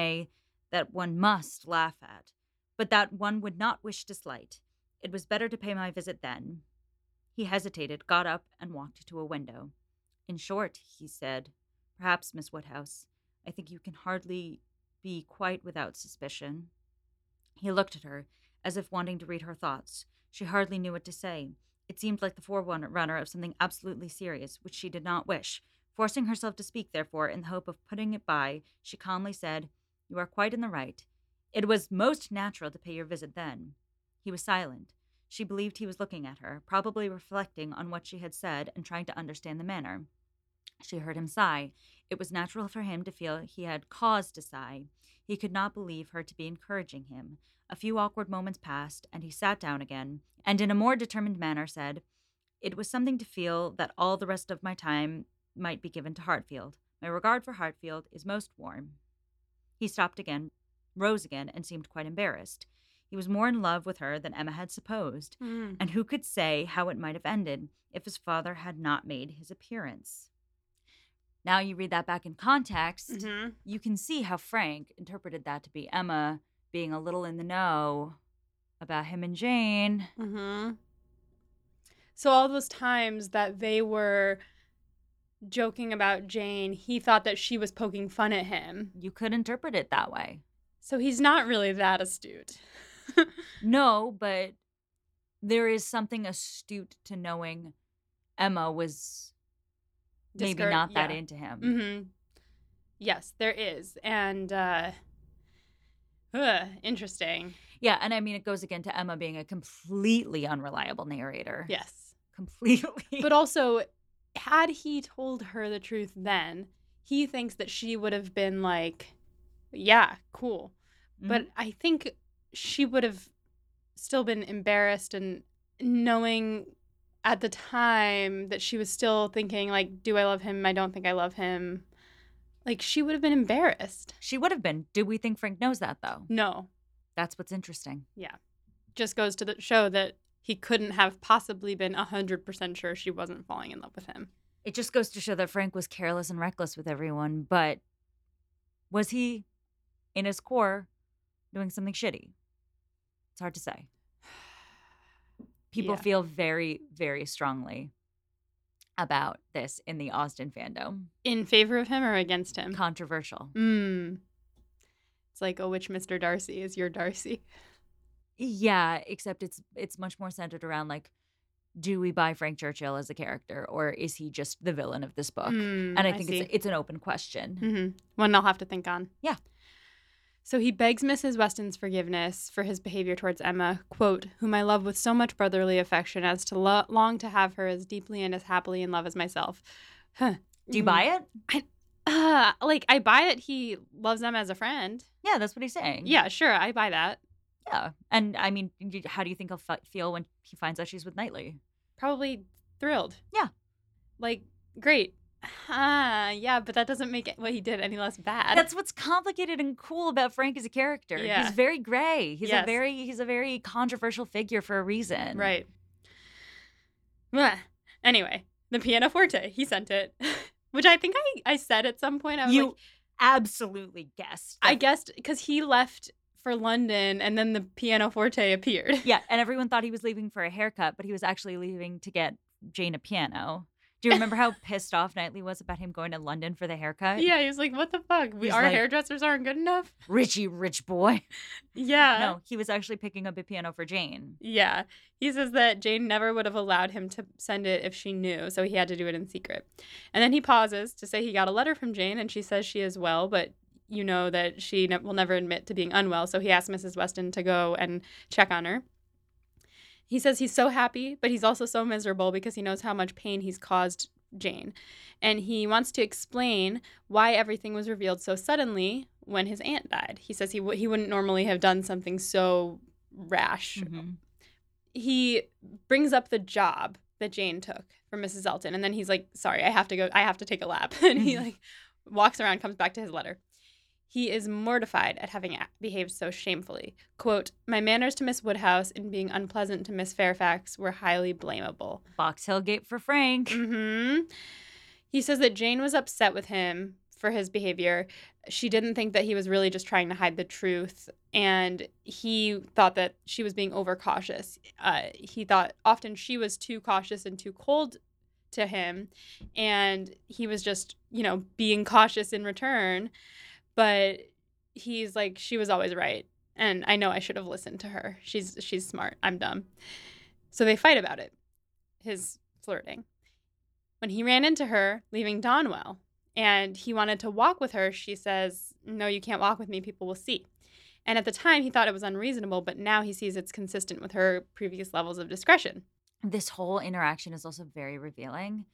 one must laugh at, but that one would not wish to slight. It was better to pay my visit then." He hesitated, got up, and walked to a window. "In short," he said, "perhaps, Miss Woodhouse, I think you can hardly be quite without suspicion." He looked at her, as if wanting to read her thoughts. She hardly knew what to say. It seemed like the forerunner of something absolutely serious, which she did not wish. Forcing herself to speak, therefore, in the hope of putting it by, she calmly said, "You are quite in the right. It was most natural to pay your visit then." He was silent. She believed he was looking at her, probably reflecting on what she had said and trying to understand the manner. She heard him sigh. It was natural for him to feel he had cause to sigh. He could not believe her to be encouraging him. A few awkward moments passed, and he sat down again, and in a more determined manner said, "It was something to feel that all the rest of my time might be given to Hartfield. My regard for Hartfield is most warm." He stopped again, rose again, and seemed quite embarrassed. He was more in love with her than Emma had supposed, and who could say how it might have ended if his father had not made his appearance? Now you read that back in context, you can see how Frank interpreted that to be Emma being a little in the know about him and Jane. So all those times that they were joking about Jane, he thought that she was poking fun at him. You could interpret it that way. So he's not really that astute. No, but there is something astute to knowing Emma was maybe not that into him. Yes, there is. And interesting. Yeah, and I mean, it goes again to Emma being a completely unreliable narrator. Yes. Completely. But also, had he told her the truth then, he thinks that she would have been like, yeah, cool. But I think she would have still been embarrassed, and knowing at the time that she was still thinking, like, do I love him? I don't think I love him. Like, she would have been embarrassed. She would have been. Do we think Frank knows that, though? No. That's what's interesting. Yeah. Just goes to show that he couldn't have possibly been 100% sure she wasn't falling in love with him. It just goes to show that Frank was careless and reckless with everyone, but was he, in his core, doing something shitty? It's hard to say. People feel very, very strongly about this in the Austen fandom. In favor of him or against him? Controversial. It's like, oh, which Mr. Darcy is your Darcy? Yeah, except it's much more centered around, like, do we buy Frank Churchill as a character, or is he just the villain of this book? And I think it's an open question. One I'll have to think on. Yeah. So he begs Mrs. Weston's forgiveness for his behavior towards Emma, quote, "whom I love with so much brotherly affection as to long to have her as deeply and as happily in love as myself." Do you buy it? Like, I buy it he loves them as a friend. Yeah, that's what he's saying. Yeah, sure, I buy that. Yeah. And I mean, how do you think he'll feel when he finds out she's with Knightley? Probably thrilled. Yeah. Like, great. Yeah, but that doesn't make what he did any less bad. That's what's complicated and cool about Frank as a character. Yeah. He's very gray. He's Yes. he's a very controversial figure for a reason. Right. Blah. Anyway, the pianoforte, he sent it. Which I think I said at some point. I was You like, absolutely guessed. I guessed because he left for London and then the pianoforte appeared. Yeah, and everyone thought he was leaving for a haircut, but he was actually leaving to get Jane a piano. Do you remember how pissed off Knightley was about him going to London for the haircut? Yeah, he was like, what the fuck? He's Our like, hairdressers aren't good enough? Richie, rich boy. Yeah. No, he was actually picking up a piano for Jane. Yeah. He says that Jane never would have allowed him to send it if she knew, so he had to do it in secret. And then he pauses to say he got a letter from Jane, and she says she is well, but you know that she will never admit to being unwell, so he asks Mrs. Weston to go and check on her. He says he's so happy, but he's also so miserable because he knows how much pain he's caused Jane. And he wants to explain why everything was revealed so suddenly when his aunt died. He says he wouldn't normally have done something so rash. Mm-hmm. He brings up the job that Jane took for Mrs. Elton, and then he's like, sorry, I have to take a lap. And he like walks around, comes back to his letter. He is mortified at having behaved so shamefully. Quote, my manners to Miss Woodhouse in being unpleasant to Miss Fairfax were highly blamable. Box Hill Gate for Frank. Mm-hmm. He says that Jane was upset with him for his behavior. She didn't think that he was really just trying to hide the truth, and he thought that she was being overcautious. He thought often she was too cautious and too cold to him, and he was just, being cautious in return. But he's like, she was always right, and I know I should have listened to her. She's smart. I'm dumb. So they fight about it, his flirting. When he ran into her, leaving Donwell, and he wanted to walk with her, she says, no, you can't walk with me. People will see. And at the time, he thought it was unreasonable, but now he sees it's consistent with her previous levels of discretion. This whole interaction is also very revealing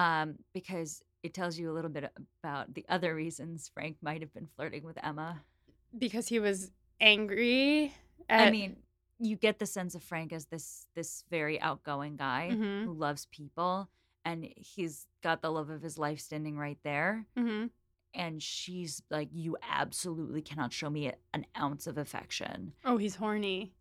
because it tells you a little bit about the other reasons Frank might have been flirting with Emma. Because he was angry. I mean, you get the sense of Frank as this very outgoing guy Mm-hmm. who loves people, and he's got the love of his life standing right there. Mm-hmm. And she's like, you absolutely cannot show me an ounce of affection. Oh, he's horny.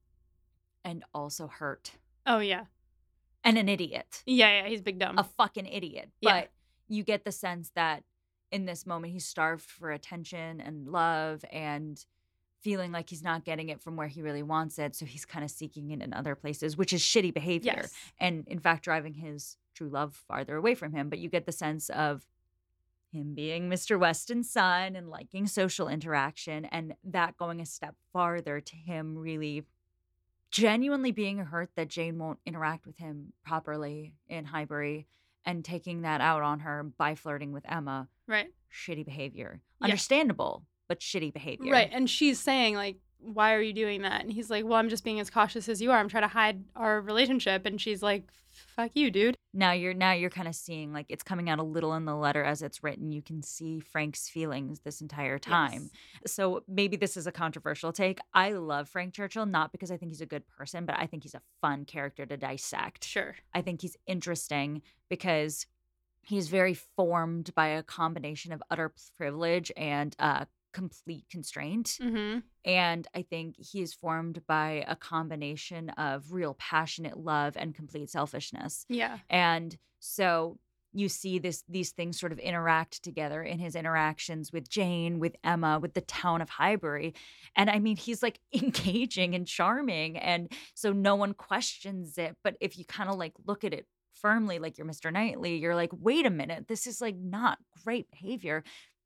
And also hurt. Oh, yeah. And an idiot. Yeah, he's big dumb. A fucking idiot. Yeah. But you get the sense that in this moment he's starved for attention and love and feeling like he's not getting it from where he really wants it. So he's kind of seeking it in other places, which is shitty behavior. Yes. And in fact, driving his true love farther away from him. But you get the sense of him being Mr. Weston's son and liking social interaction, and that going a step farther to him really genuinely being hurt that Jane won't interact with him properly in Highbury and taking that out on her by flirting with Emma. Right. Shitty behavior. Yeah. Understandable, but shitty behavior. Right. And she's saying, like, why are you doing that? And he's like, well, I'm just being as cautious as you are. I'm trying to hide our relationship. And she's like, fuck you, dude. Now you're kind of seeing, like, it's coming out a little in the letter as it's written. You can see Frank's feelings this entire time. Yes. So maybe this is a controversial take. I love Frank Churchill, not because I think he's a good person, but I think he's a fun character to dissect. Sure. I think he's interesting because he's very formed by a combination of utter privilege and complete constraint. Mm-hmm. And I think he is formed by a combination of real passionate love and complete selfishness. Yeah. And so you see these things sort of interact together in his interactions with Jane, with Emma, with the town of Highbury. And I mean, he's like engaging and charming. And so no one questions it. But if you kind of like look at it firmly, like you're Mr. Knightley, you're like, wait a minute, this is like not great behavior.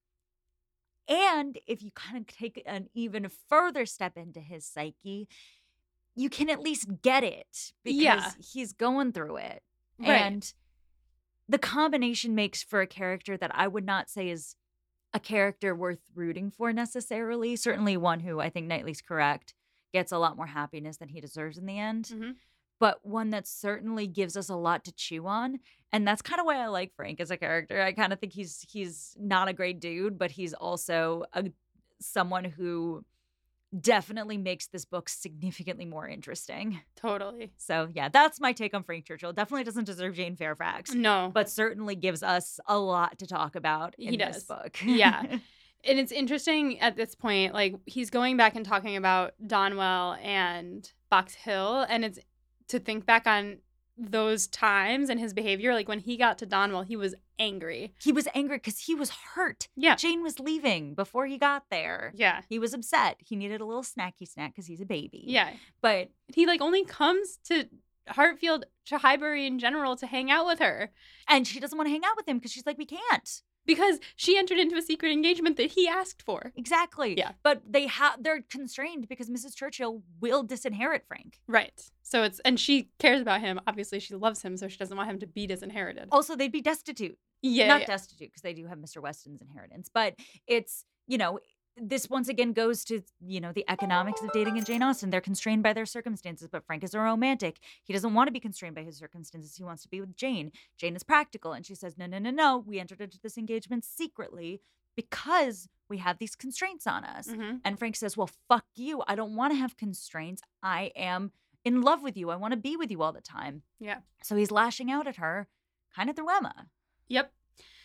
And if you kind of take an even further step into his psyche, you can at least get it because he's going through it. Right. And the combination makes for a character that I would not say is a character worth rooting for necessarily. Certainly one who I think Knightley's correct, gets a lot more happiness than he deserves in the end. Mm-hmm. but one that certainly gives us a lot to chew on. And that's kind of why I like Frank as a character. I kind of think he's not a great dude, but he's also someone who definitely makes this book significantly more interesting. Totally. So yeah, that's my take on Frank Churchill. Definitely doesn't deserve Jane Fairfax, No. but certainly gives us a lot to talk about He in does. this book. Yeah. And it's interesting at this point, like, he's going back and talking about Donwell and Box Hill, and it's to think back on those times and his behavior. Like, when he got to Donwell, he was angry. He was angry because he was hurt. Yeah. Jane was leaving before he got there. Yeah. He was upset. He needed a little snacky snack because he's a baby. Yeah. But he, like, only comes to Hartfield, to Highbury in general, to hang out with her. And she doesn't want to hang out with him because she's like, we can't. Because she entered into a secret engagement that he asked for. Exactly. Yeah. But they're constrained because Mrs. Churchill will disinherit Frank. Right. So and she cares about him. Obviously, she loves him, so she doesn't want him to be disinherited. Also, they'd be destitute. Yeah. Not destitute, because they do have Mr. Weston's inheritance. But it's, this once again goes to, the economics of dating in Jane Austen. They're constrained by their circumstances, but Frank is a romantic. He doesn't want to be constrained by his circumstances. He wants to be with Jane. Jane is practical, and she says, no. We entered into this engagement secretly because we have these constraints on us. Mm-hmm. And Frank says, well, fuck you. I don't want to have constraints. I am in love with you. I want to be with you all the time. Yeah. So he's lashing out at her, kind of through Emma. Yep.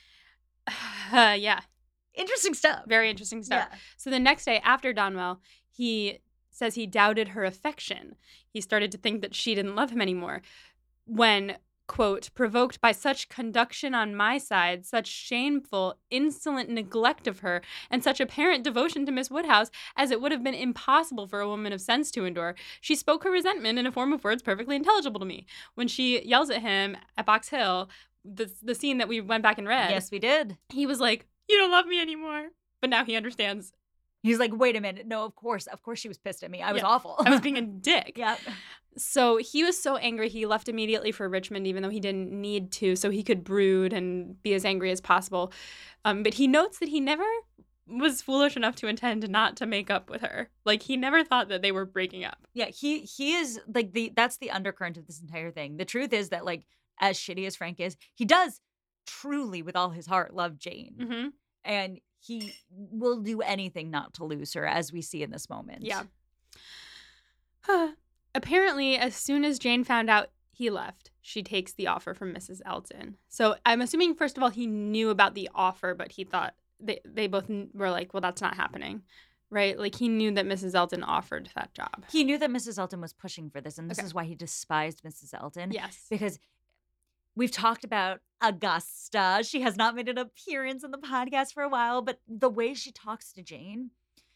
Yeah. Interesting stuff. Very interesting stuff. Yeah. So the next day after Donwell, he says he doubted her affection. He started to think that she didn't love him anymore. When, quote, provoked by such conduction on my side, such shameful, insolent neglect of her, and such apparent devotion to Miss Woodhouse as it would have been impossible for a woman of sense to endure, she spoke her resentment in a form of words perfectly intelligible to me. When she yells at him at Box Hill, the scene that we went back and read. Yes, we did. He was like, you don't love me anymore. But now he understands. He's like, wait a minute. No, of course she was pissed at me. I was awful. I was being a dick. Yep. So he was so angry, he left immediately for Richmond, even though he didn't need to, so he could brood and be as angry as possible. But he notes that he never was foolish enough to intend not to make up with her. Like, he never thought that they were breaking up. Yeah, he is like that's the undercurrent of this entire thing. The truth is that, like, as shitty as Frank is, he does truly, with all his heart, love Jane. Mm-hmm. And he will do anything not to lose her, as we see in this moment. Yeah. Apparently, as soon as Jane found out he left, she takes the offer from Mrs. Elton. So I'm assuming, first of all, he knew about the offer, but he thought they both were like, well, that's not happening. Right? Like, he knew that Mrs. Elton offered that job. He knew that Mrs. Elton was pushing for this, and this Okay. is why he despised Mrs. Elton. Yes. Because we've talked about Augusta. She has not made an appearance in the podcast for a while, but the way she talks to Jane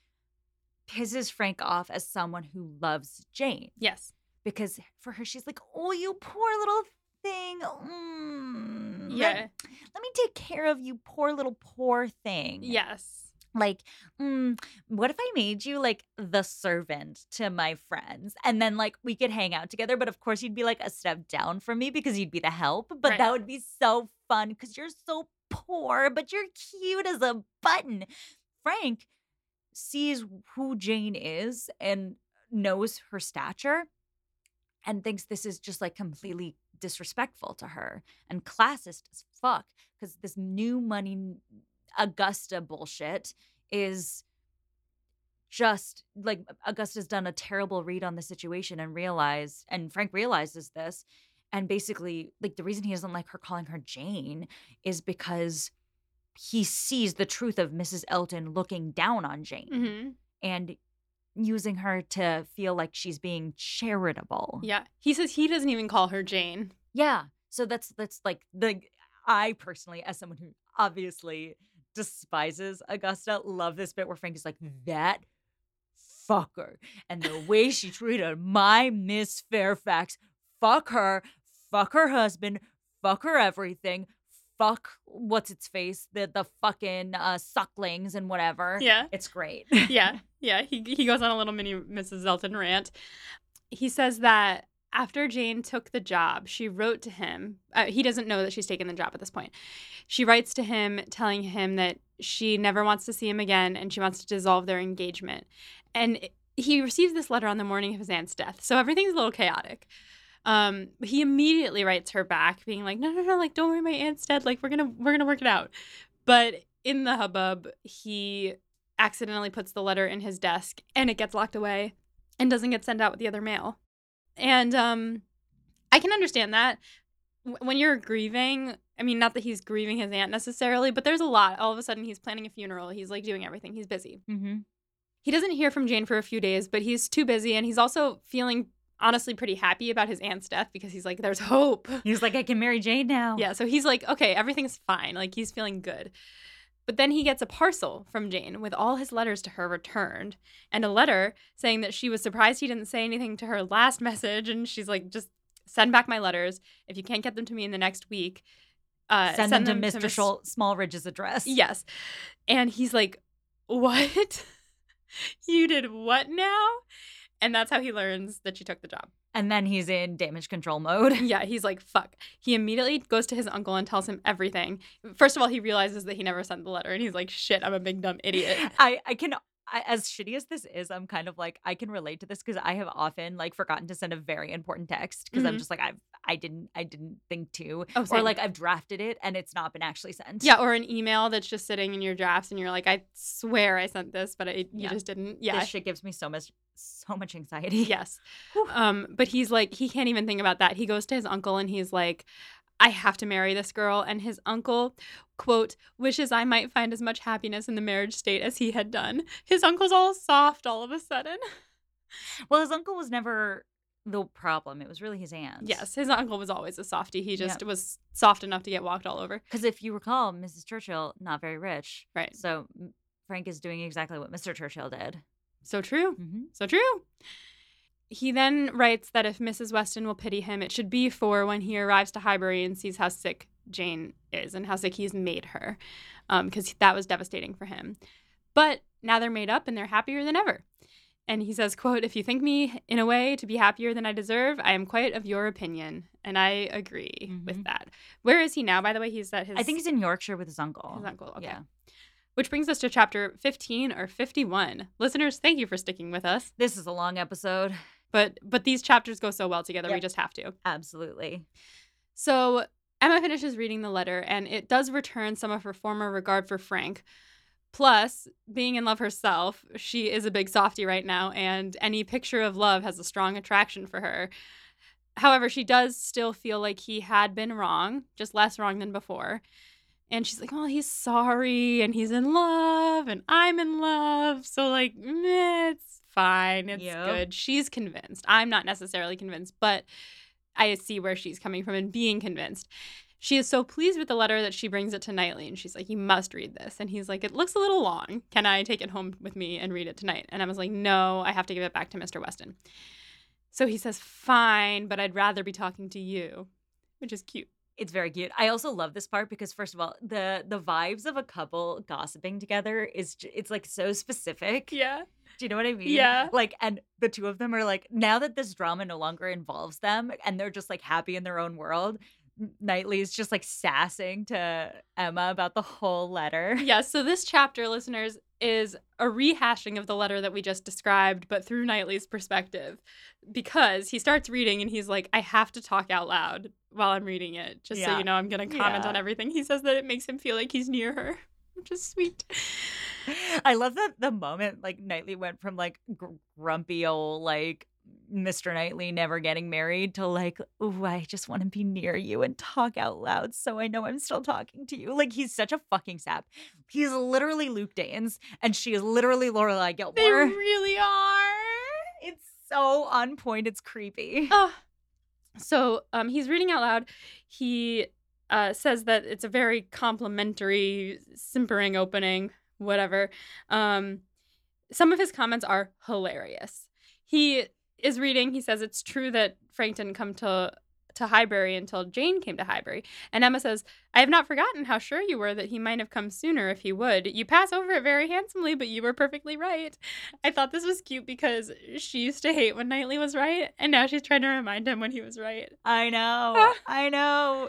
pisses Frank off as someone who loves Jane. Yes. Because for her, she's like, oh, you poor little thing. Yeah. Let me take care of you, poor little poor thing. Yes. Like, what if I made you like the servant to my friends? And then like we could hang out together. But of course you'd be like a step down from me because you'd be the help. But Right. that would be so fun because you're so poor, but you're cute as a button. Frank sees who Jane is and knows her stature and thinks this is just like completely disrespectful to her and classist as fuck because this new money Augusta bullshit is just like Augusta's done a terrible read on the situation and Frank realizes this. And basically, like, the reason he doesn't like her calling her Jane is because he sees the truth of Mrs. Elton looking down on Jane Mm-hmm. and using her to feel like she's being charitable. Yeah. He says he doesn't even call her Jane. Yeah. So that's like I personally, as someone who obviously despises Augusta, love this bit where Frank is like, that fucker. And the way she treated my Miss Fairfax, fuck her husband, fuck her everything, fuck what's its face, the fucking sucklings and whatever. Yeah. It's great. Yeah. Yeah. He goes on a little mini Mrs. Elton rant. He says that after Jane took the job, she wrote to him. He doesn't know that she's taken the job at this point. She writes to him telling him that she never wants to see him again and she wants to dissolve their engagement. And he receives this letter on the morning of his aunt's death. So everything's a little chaotic. He immediately writes her back, being like, no, like, don't worry, my aunt's dead. Like, we're gonna work it out. But in the hubbub, he accidentally puts the letter in his desk and it gets locked away and doesn't get sent out with the other mail. And I can understand that. When you're grieving, I mean, not that he's grieving his aunt necessarily, but there's a lot. All of a sudden, he's planning a funeral. He's like doing everything. He's busy. Mm-hmm. He doesn't hear from Jane for a few days, but he's too busy. And he's also feeling honestly pretty happy about his aunt's death because he's like, there's hope. He's like, I can marry Jane now. Yeah. So he's like, okay, everything's fine. Like, he's feeling good. But then he gets a parcel from Jane with all his letters to her returned and a letter saying that she was surprised he didn't say anything to her last message. And she's like, just send back my letters. If you can't get them to me in the next week, send them to Mr. Smallridge's address. Yes. And he's like, what? You did what now? And that's how he learns that she took the job. And then he's in damage control mode. Yeah, he's like, fuck. He immediately goes to his uncle and tells him everything. First of all, he realizes that he never sent the letter and he's like, shit, I'm a big dumb idiot. As shitty as this is, I'm kind of like, I can relate to this because I have often like forgotten to send a very important text because I'm just like, I didn't think to, or like I've drafted it and it's not been actually sent. Yeah, or an email that's just sitting in your drafts and you're like, I swear I sent this, but you just didn't. Yeah, this shit gives me so much anxiety. Yes. But he's like, he can't even think about that. He goes to his uncle and he's like, I have to marry this girl. And his uncle, quote, wishes I might find as much happiness in the marriage state as he had done. His uncle's all soft all of a sudden. Well, his uncle was never the problem. It was really his aunt. Yes, his uncle was always a softie. He just was soft enough to get walked all over. Because if you recall, Mrs. Churchill, not very rich. Right. So Frank is doing exactly what Mr. Churchill did. So true. Mm-hmm. So true. He then writes that if Mrs. Weston will pity him, it should be for when he arrives to Highbury and sees how sick Jane is and how sick he's made her, because that was devastating for him. But now they're made up and they're happier than ever. And he says, quote, if you think me in a way to be happier than I deserve, I am quite of your opinion. And I agree with that. Where is he now, by the way? He's at his... I think he's in Yorkshire with his uncle. His uncle, okay. Yeah. Which brings us to chapter 15 or 51. Listeners, thank you for sticking with us. This is a long episode. But these chapters go so well together, we just have to. Absolutely. So Emma finishes reading the letter, and it does return some of her former regard for Frank. Plus, being in love herself, she is a big softie right now, and any picture of love has a strong attraction for her. However, she does still feel like he had been wrong, just less wrong than before. And she's like, well, he's sorry, and he's in love, and I'm in love. So, like, it's fine. It's good. She's convinced. I'm not necessarily convinced, but I see where she's coming from and being convinced. She is so pleased with the letter that she brings it to Knightley, and she's like, you must read this. And he's like, it looks a little long. Can I take it home with me and read it tonight? And I was like, no, I have to give it back to Mr. Weston. So he says, fine, but I'd rather be talking to you, which is cute. It's very cute. I also love this part because, first of all, the vibes of a couple gossiping together it's like so specific. Yeah. Do you know what I mean? Yeah. Like, and the two of them are like, now that this drama no longer involves them and they're just like happy in their own world, Knightley's just like sassing to Emma about the whole letter. Yeah, so this chapter, listeners, is a rehashing of the letter that we just described, but through Knightley's perspective. Because he starts reading and he's like, I have to talk out loud while I'm reading it. Just so you know, I'm going to comment on everything. He says that it makes him feel like he's near her, which is sweet. I love that the moment like Knightley went from like grumpy old like Mr. Knightley never getting married to like, ooh, I just want to be near you and talk out loud so I know I'm still talking to you. Like, he's such a fucking sap. He's literally Luke Danes and she is literally Lorelai Gilmore. They really are. It's so on point. It's creepy. So he's reading out loud. He says that it's a very complimentary, simpering opening, whatever. Some of his comments are hilarious. He is reading. He says it's true that Frank didn't come to Highbury until Jane came to Highbury. And Emma says, I have not forgotten how sure you were that he might have come sooner if he would. You pass over it very handsomely, but you were perfectly right. I thought this was cute because she used to hate when Knightley was right, and now she's trying to remind him when he was right. I know. I know.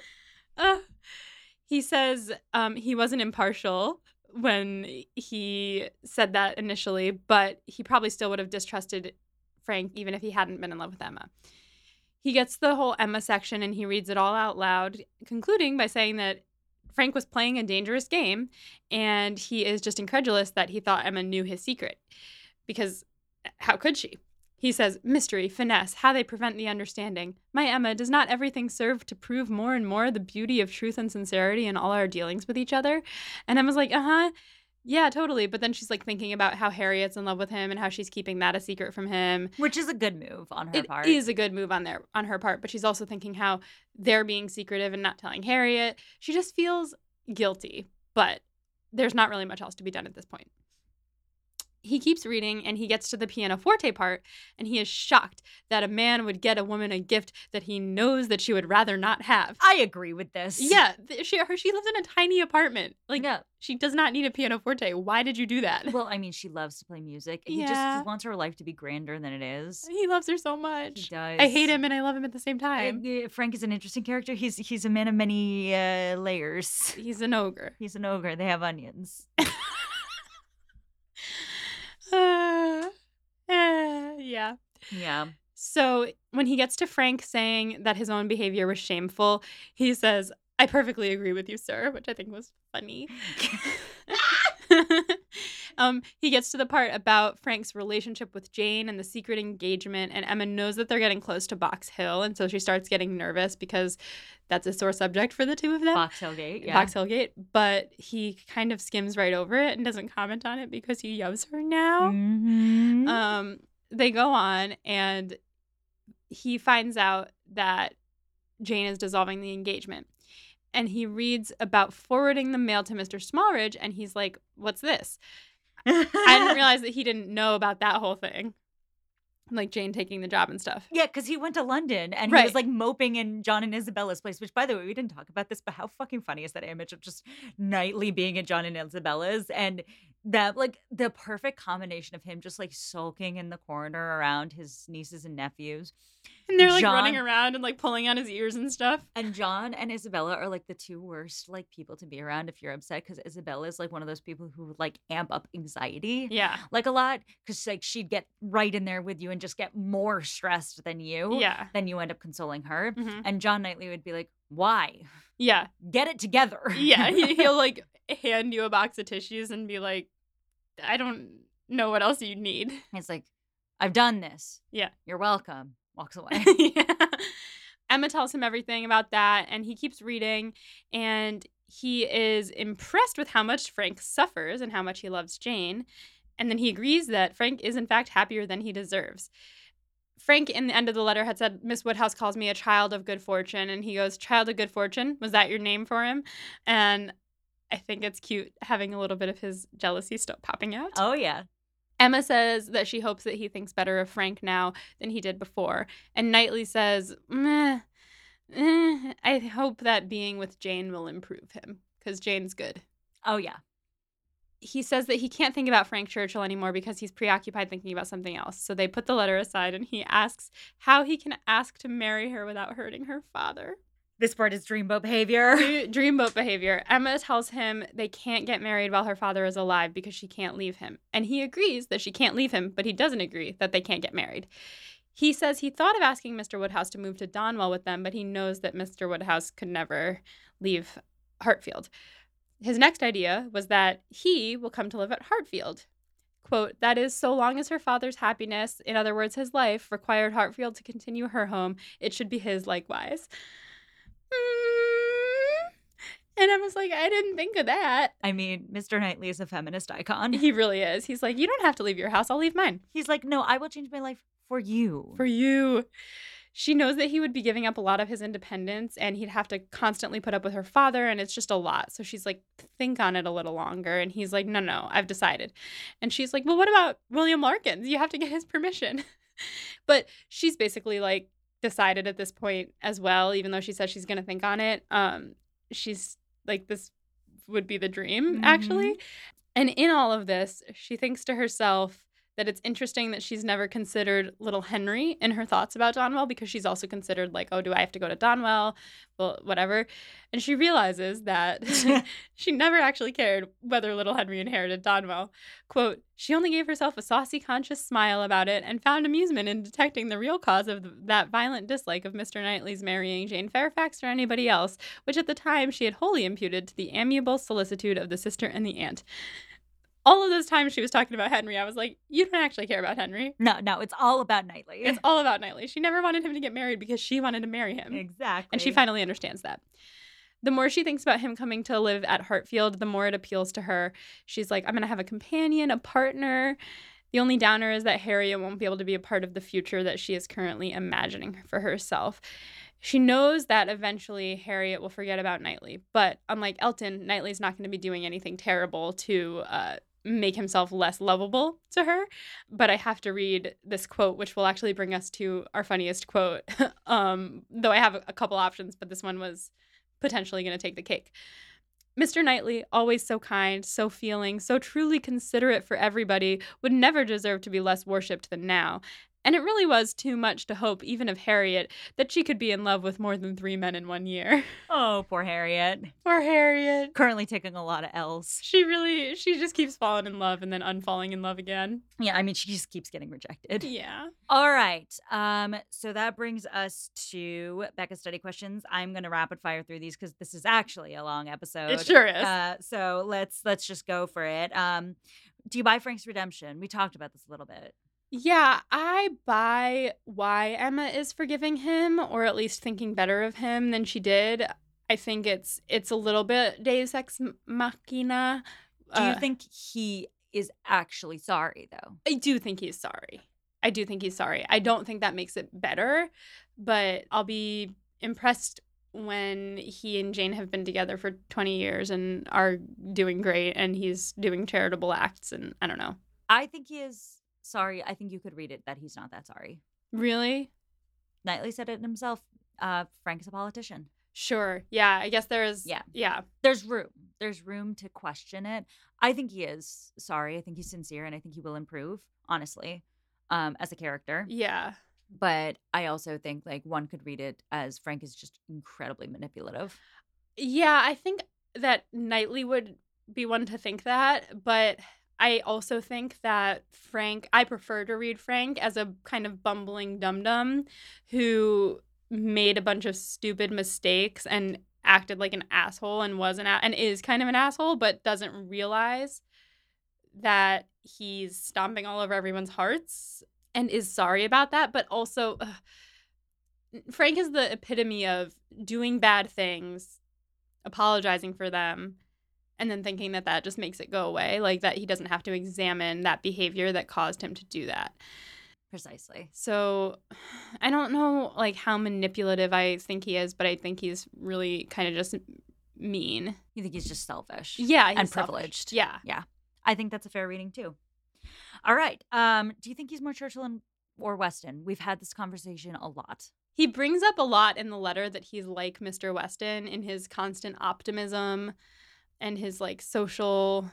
He says he wasn't impartial when he said that initially, but he probably still would have distrusted Frank even if he hadn't been in love with Emma. He gets the whole Emma section and he reads it all out loud, concluding by saying that Frank was playing a dangerous game and he is just incredulous that he thought Emma knew his secret. Because how could she? He says, mystery, finesse, how they prevent the understanding. My Emma, does not everything serve to prove more and more the beauty of truth and sincerity in all our dealings with each other? And Emma's like, yeah, totally. But then she's like thinking about how Harriet's in love with him and how she's keeping that a secret from him. Which is a good move on her part. It is a good move on her part, but she's also thinking how they're being secretive and not telling Harriet. She just feels guilty, but there's not really much else to be done at this point. He keeps reading and he gets to the pianoforte part and he is shocked that a man would get a woman a gift that he knows that she would rather not have. I agree with this. Yeah, she lives in a tiny apartment. Like, Yeah. She does not need a pianoforte. Why did you do that? Well, I mean, she loves to play music. He Yeah. just wants her life to be grander than it is. He loves her so much. He does. I hate him and I love him at the same time. Frank is an interesting character. He's a man of many layers. He's an ogre. He's an ogre. They have onions. Yeah. Yeah. So when he gets to Frank saying that his own behavior was shameful, he says, I perfectly agree with you, sir, which I think was funny. He gets to the part about Frank's relationship with Jane and the secret engagement, and Emma knows that they're getting close to Box Hill, and so she starts getting nervous because that's a sore subject for the two of them. Box Hill Gate, yeah. Box Hill Gate, but he kind of skims right over it and doesn't comment on it because he loves her now. Mm-hmm. They go on, and he finds out that Jane is dissolving the engagement. And he reads about forwarding the mail to Mr. Smallridge, and he's like, what's this? I didn't realize that he didn't know about that whole thing. Like Jane taking the job and stuff. Yeah, because he went to London and Right. he was like moping in John and Isabella's place, which, by the way, we didn't talk about this, but how fucking funny is that image of just Knightley being at John and Isabella's, and that, like, the perfect combination of him just like sulking in the corner around his nieces and nephews. And they're like John- running around and like pulling on his ears and stuff. And John and Isabella are like the two worst like people to be around if you're upset, because Isabella is like one of those people who would like amp up anxiety Yeah. like a lot, because like she'd get right in there with you and just get more stressed than you. Yeah. Then you end up consoling her. Mhm. And John Knightley would be like, why? Yeah. Get it together. Yeah. He'll like hand you a box of tissues and be like, I don't know what else you need. It's like, I've done this. Yeah. You're welcome. Walks away. Yeah. Emma tells him everything about that, and he keeps reading, and he is impressed with how much Frank suffers and how much he loves Jane. And then he agrees that Frank is, in fact, happier than he deserves. Frank, in the end of the letter, had said, Miss Woodhouse calls me a child of good fortune. And he goes, child of good fortune? Was that your name for him? And I think it's cute having a little bit of his jealousy still popping out. Oh, yeah. Emma says that she hopes that he thinks better of Frank now than he did before. And Knightley says, I hope that being with Jane will improve him, because Jane's good. Oh, yeah. He says that he can't think about Frank Churchill anymore because he's preoccupied thinking about something else. So they put the letter aside, and he asks how he can ask to marry her without hurting her father. This part is dreamboat behavior. Dreamboat behavior. Emma tells him they can't get married while her father is alive because she can't leave him. And he agrees that she can't leave him, but he doesn't agree that they can't get married. He says he thought of asking Mr. Woodhouse to move to Donwell with them, but he knows that Mr. Woodhouse could never leave Hartfield. His next idea was that he will come to live at Hartfield. Quote, that is, so long as her father's happiness, in other words, his life, required Hartfield to continue her home, it should be his likewise. And I was like, I didn't think of that. I mean, Mr. Knightley is a feminist icon. He really is. He's like, you don't have to leave your house. I'll leave mine. He's like, no, I will change my life for you. For you. She knows that he would be giving up a lot of his independence and he'd have to constantly put up with her father, and it's just a lot. So she's like, think on it a little longer. And he's like, no, I've decided. And she's like, well, what about William Larkins? You have to get his permission. But she's basically like decided at this point as well, even though she says she's going to think on it. She's like, this would be the dream, actually. And in all of this, she thinks to herself that it's interesting that she's never considered little Henry in her thoughts about Donwell, because she's also considered like, oh, do I have to go to Donwell? Well, whatever. And she realizes that she never actually cared whether little Henry inherited Donwell. Quote, she only gave herself a saucy, conscious smile about it and found amusement in detecting the real cause of that violent dislike of Mr. Knightley's marrying Jane Fairfax or anybody else, which at the time she had wholly imputed to the amiable solicitude of the sister and the aunt. All of those times she was talking about Henry, I was like, you don't actually care about Henry. No, it's all about Knightley. It's all about Knightley. She never wanted him to get married because she wanted to marry him. Exactly. And she finally understands that. The more she thinks about him coming to live at Hartfield, the more it appeals to her. She's like, I'm going to have a companion, a partner. The only downer is that Harriet won't be able to be a part of the future that she is currently imagining for herself. She knows that eventually Harriet will forget about Knightley. But unlike Elton, Knightley's not going to be doing anything terrible to make himself less lovable to her. But I have to read this quote, which will actually bring us to our funniest quote. Though I have a couple options, but this one was potentially going to take the cake. Mr. Knightley, always so kind, so feeling, so truly considerate for everybody, would never deserve to be less worshipped than now. And it really was too much to hope, even of Harriet, that she could be in love with more than 3 men in 1 year. Oh, poor Harriet. Poor Harriet. Currently taking a lot of L's. She just keeps falling in love and then unfalling in love again. Yeah, I mean, she just keeps getting rejected. Yeah. All right. So that brings us to Becca's study questions. I'm going to rapid fire through these because this is actually a long episode. It sure is. So let's just go for it. Do you buy Frank's redemption? We talked about this a little bit. Yeah, I buy why Emma is forgiving him, or at least thinking better of him than she did. I think it's a little bit Deus Ex Machina. Do you think he is actually sorry, though? I do think he's sorry. I don't think that makes it better, but I'll be impressed when he and Jane have been together for 20 years and are doing great, and he's doing charitable acts, and I don't know. I think he is sorry. I think you could read it that he's not that sorry. Really? Knightley said it himself. Frank is a politician. Sure. Yeah, I guess there's... Yeah. There's room. There's room to question it. I think he is sorry. I think he's sincere, and I think he will improve, honestly, as a character. Yeah. But I also think, like, one could read it as Frank is just incredibly manipulative. Yeah, I think that Knightley would be one to think that, but I also think that I prefer to read Frank as a kind of bumbling dum-dum who made a bunch of stupid mistakes and acted like an asshole and and is kind of an asshole, but doesn't realize that he's stomping all over everyone's hearts and is sorry about that. But also, Frank is the epitome of doing bad things, apologizing for them, and then thinking that just makes it go away, like that he doesn't have to examine that behavior that caused him to do that. Precisely. So I don't know like how manipulative I think he is, but I think he's really kind of just mean. You think he's just selfish? Yeah, he's and selfish. Privileged. Yeah. I think that's a fair reading too. All right. Do you think he's more Churchill or Weston? We've had this conversation a lot. He brings up a lot in the letter that he's like Mr. Weston in his constant optimism and his like social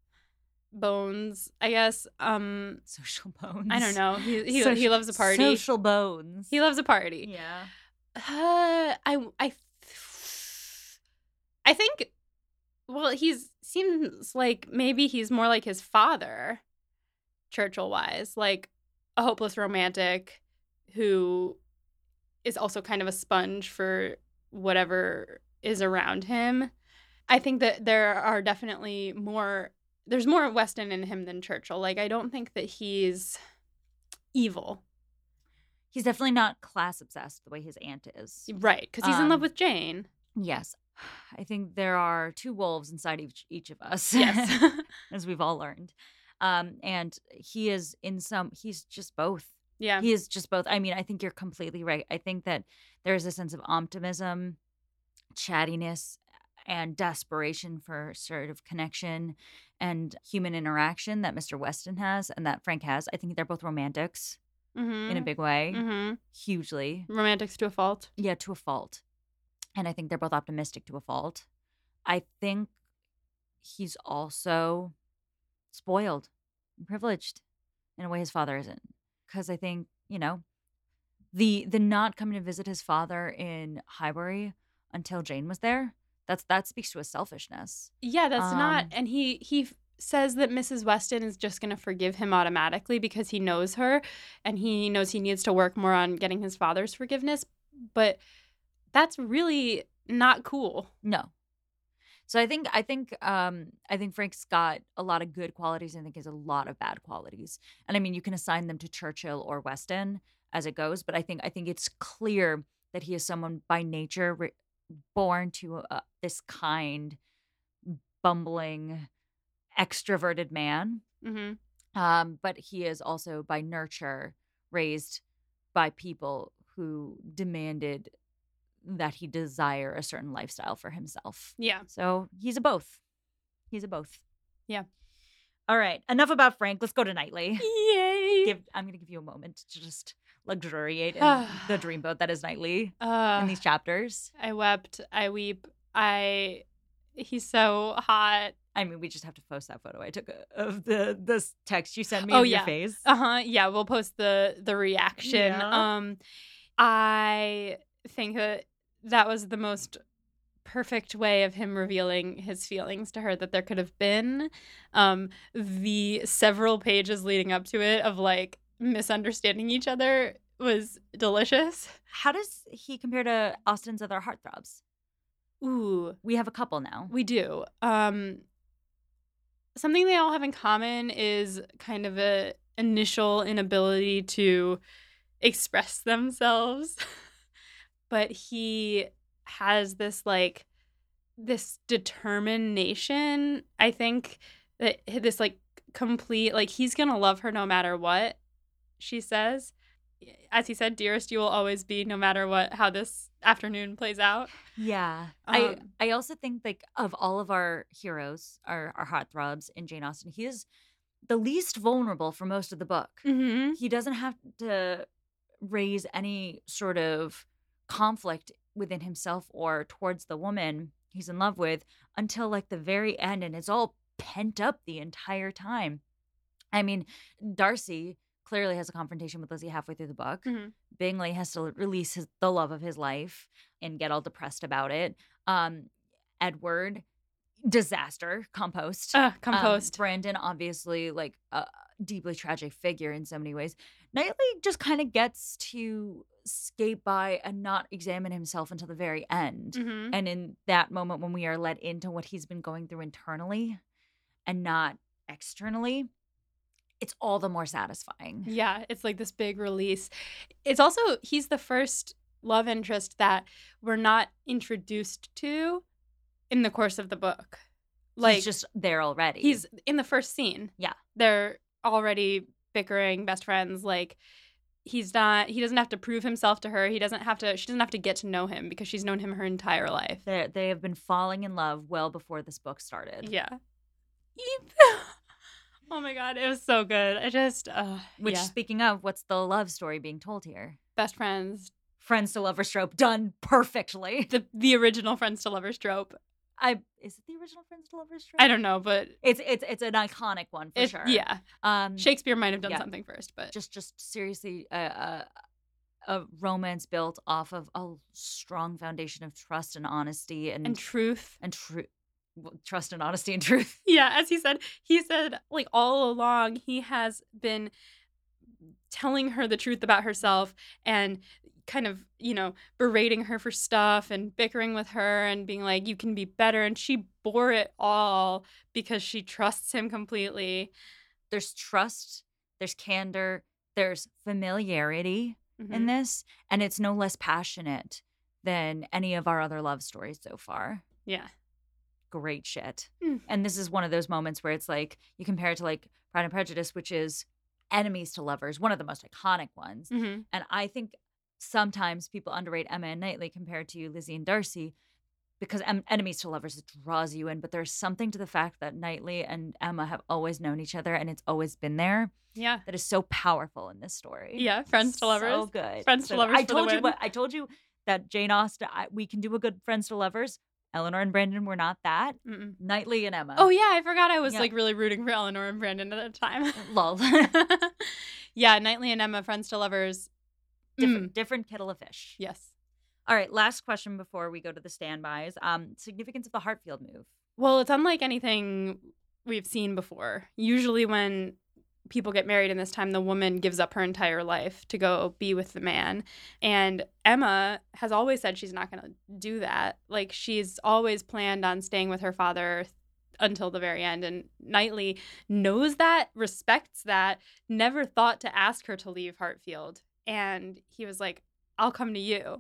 bones, I guess. Social bones. I don't know. He loves a party. Social bones. He loves a party. Yeah. I think. Well, seems like maybe he's more like his father, Churchill-wise, like a hopeless romantic who is also kind of a sponge for whatever is around him. I think that there's more Weston in him than Churchill. Like, I don't think that he's evil. He's definitely not class obsessed the way his aunt is. Right, because he's in love with Jane. Yes. I think there are two wolves inside each of us. Yes. As we've all learned. And he's just both. Yeah. He is just both. I mean, I think you're completely right. I think that there's a sense of optimism, chattiness, and desperation for sort of connection and human interaction that Mr. Weston has and that Frank has. I think they're both romantics in a big way. Mm-hmm. Hugely. Romantics to a fault. Yeah, to a fault. And I think they're both optimistic to a fault. I think he's also spoiled and privileged. in a way his father isn't. Because I think, the not coming to visit his father in Highbury until Jane was there, that speaks to his selfishness. Yeah, that's not. Um, And he says that Mrs. Weston is just going to forgive him automatically because he knows her and he knows he needs to work more on getting his father's forgiveness. But that's really not cool. no. So I think Frank's got a lot of good qualities and I think he has a lot of bad qualities. And I mean, you can assign them to Churchill or Weston as it goes, but I think it's clear that he is someone by nature born to this kind, bumbling, extroverted man. Hmm. But he is also by nurture raised by people who demanded that he desire a certain lifestyle for himself. Yeah. So he's a both. He's a both. Yeah. All right. Enough about Frank. Let's go to Knightley. Yay. I'm going to give you a moment to just luxuriate in the dreamboat that is Knightley in these chapters. I wept. I weep. He's so hot. I mean, we just have to post that photo I took of this text you sent me Oh, of your yeah. face. Yeah, we'll post the reaction. Yeah. I think that was the most perfect way of him revealing his feelings to her that there could have been. The several pages leading up to it of like misunderstanding each other was delicious. How does he compare to Austen's other heartthrobs? Ooh, We have a couple now. we do. Something they all have in common is kind of a initial inability to express themselves. But he has this determination, I think, that this like complete, like he's gonna love her no matter what, she says. As he said, dearest, you will always be no matter what, how this afternoon plays out. Yeah. I also think like of all of our heroes, our heartthrobs in Jane Austen, he is the least vulnerable for most of the book. Mm-hmm. He doesn't have to raise any sort of conflict within himself or towards the woman he's in love with until like the very end, and it's all pent up the entire time. I mean, Darcy clearly has a confrontation with Lizzie halfway through the book. Mm-hmm. Bingley has to release the love of his life and get all depressed about it. Edward, disaster, compost. Brandon, obviously, like a deeply tragic figure in so many ways. Knightley just kind of gets to skate by and not examine himself until the very end. Mm-hmm. And in that moment when we are led into what he's been going through internally and not externally, it's all the more satisfying. Yeah, it's like this big release. It's also, he's the first love interest that we're not introduced to in the course of the book. Like, He's just there already. he's in the first scene. Yeah. They're already bickering, best friends. Like, he doesn't have to prove himself to her. She doesn't have to get to know him because she's known him her entire life. They have been falling in love well before this book started. Yeah. Oh my God, it was so good. I just, Which, yeah. speaking of, what's the love story being told here? Best friends. Friends to lovers trope done perfectly. The original Friends to Lovers trope. Is it the original Friends to lovers trope? I don't know, but It's an iconic one for sure. Yeah. Shakespeare might have done yeah. something first, but just seriously a romance built off of a strong foundation of trust and honesty and truth. Trust and honesty and truth. Yeah, as he said like all along he has been telling her the truth about herself and kind of, berating her for stuff and bickering with her and being like, you can be better. And she bore it all because she trusts him completely. There's trust, there's candor, there's familiarity in this, and it's no less passionate than any of our other love stories so far. Yeah. Great shit. And this is one of those moments where it's like you compare it to like Pride and Prejudice, which is enemies to lovers, one of the most iconic ones. Mm-hmm. And I think sometimes people underrate Emma and Knightley compared to Lizzie and Darcy because enemies to lovers, it draws you in. But there's something to the fact that Knightley and Emma have always known each other and it's always been there. Yeah. That is so powerful in this story. Yeah. Friends to lovers. So good. Friends to lovers. I told you that Jane Austen, we can do a good Friends to lovers. Eleanor and Brandon were not that. Mm-mm. Knightley and Emma. Oh, yeah, I forgot I was, Yeah. like, really rooting for Eleanor and Brandon at the time. Lol. Yeah, Knightley and Emma, friends to lovers. Different kettle of fish. Yes. All right, last question before we go to the standbys. Significance of the Hartfield move. Well, it's unlike anything we've seen before. Usually when people get married in this time, the woman gives up her entire life to go be with the man. And Emma has always said she's not going to do that. Like, she's always planned on staying with her father until the very end. And Knightley knows that, respects that, never thought to ask her to leave Hartfield. And he was like, I'll come to you.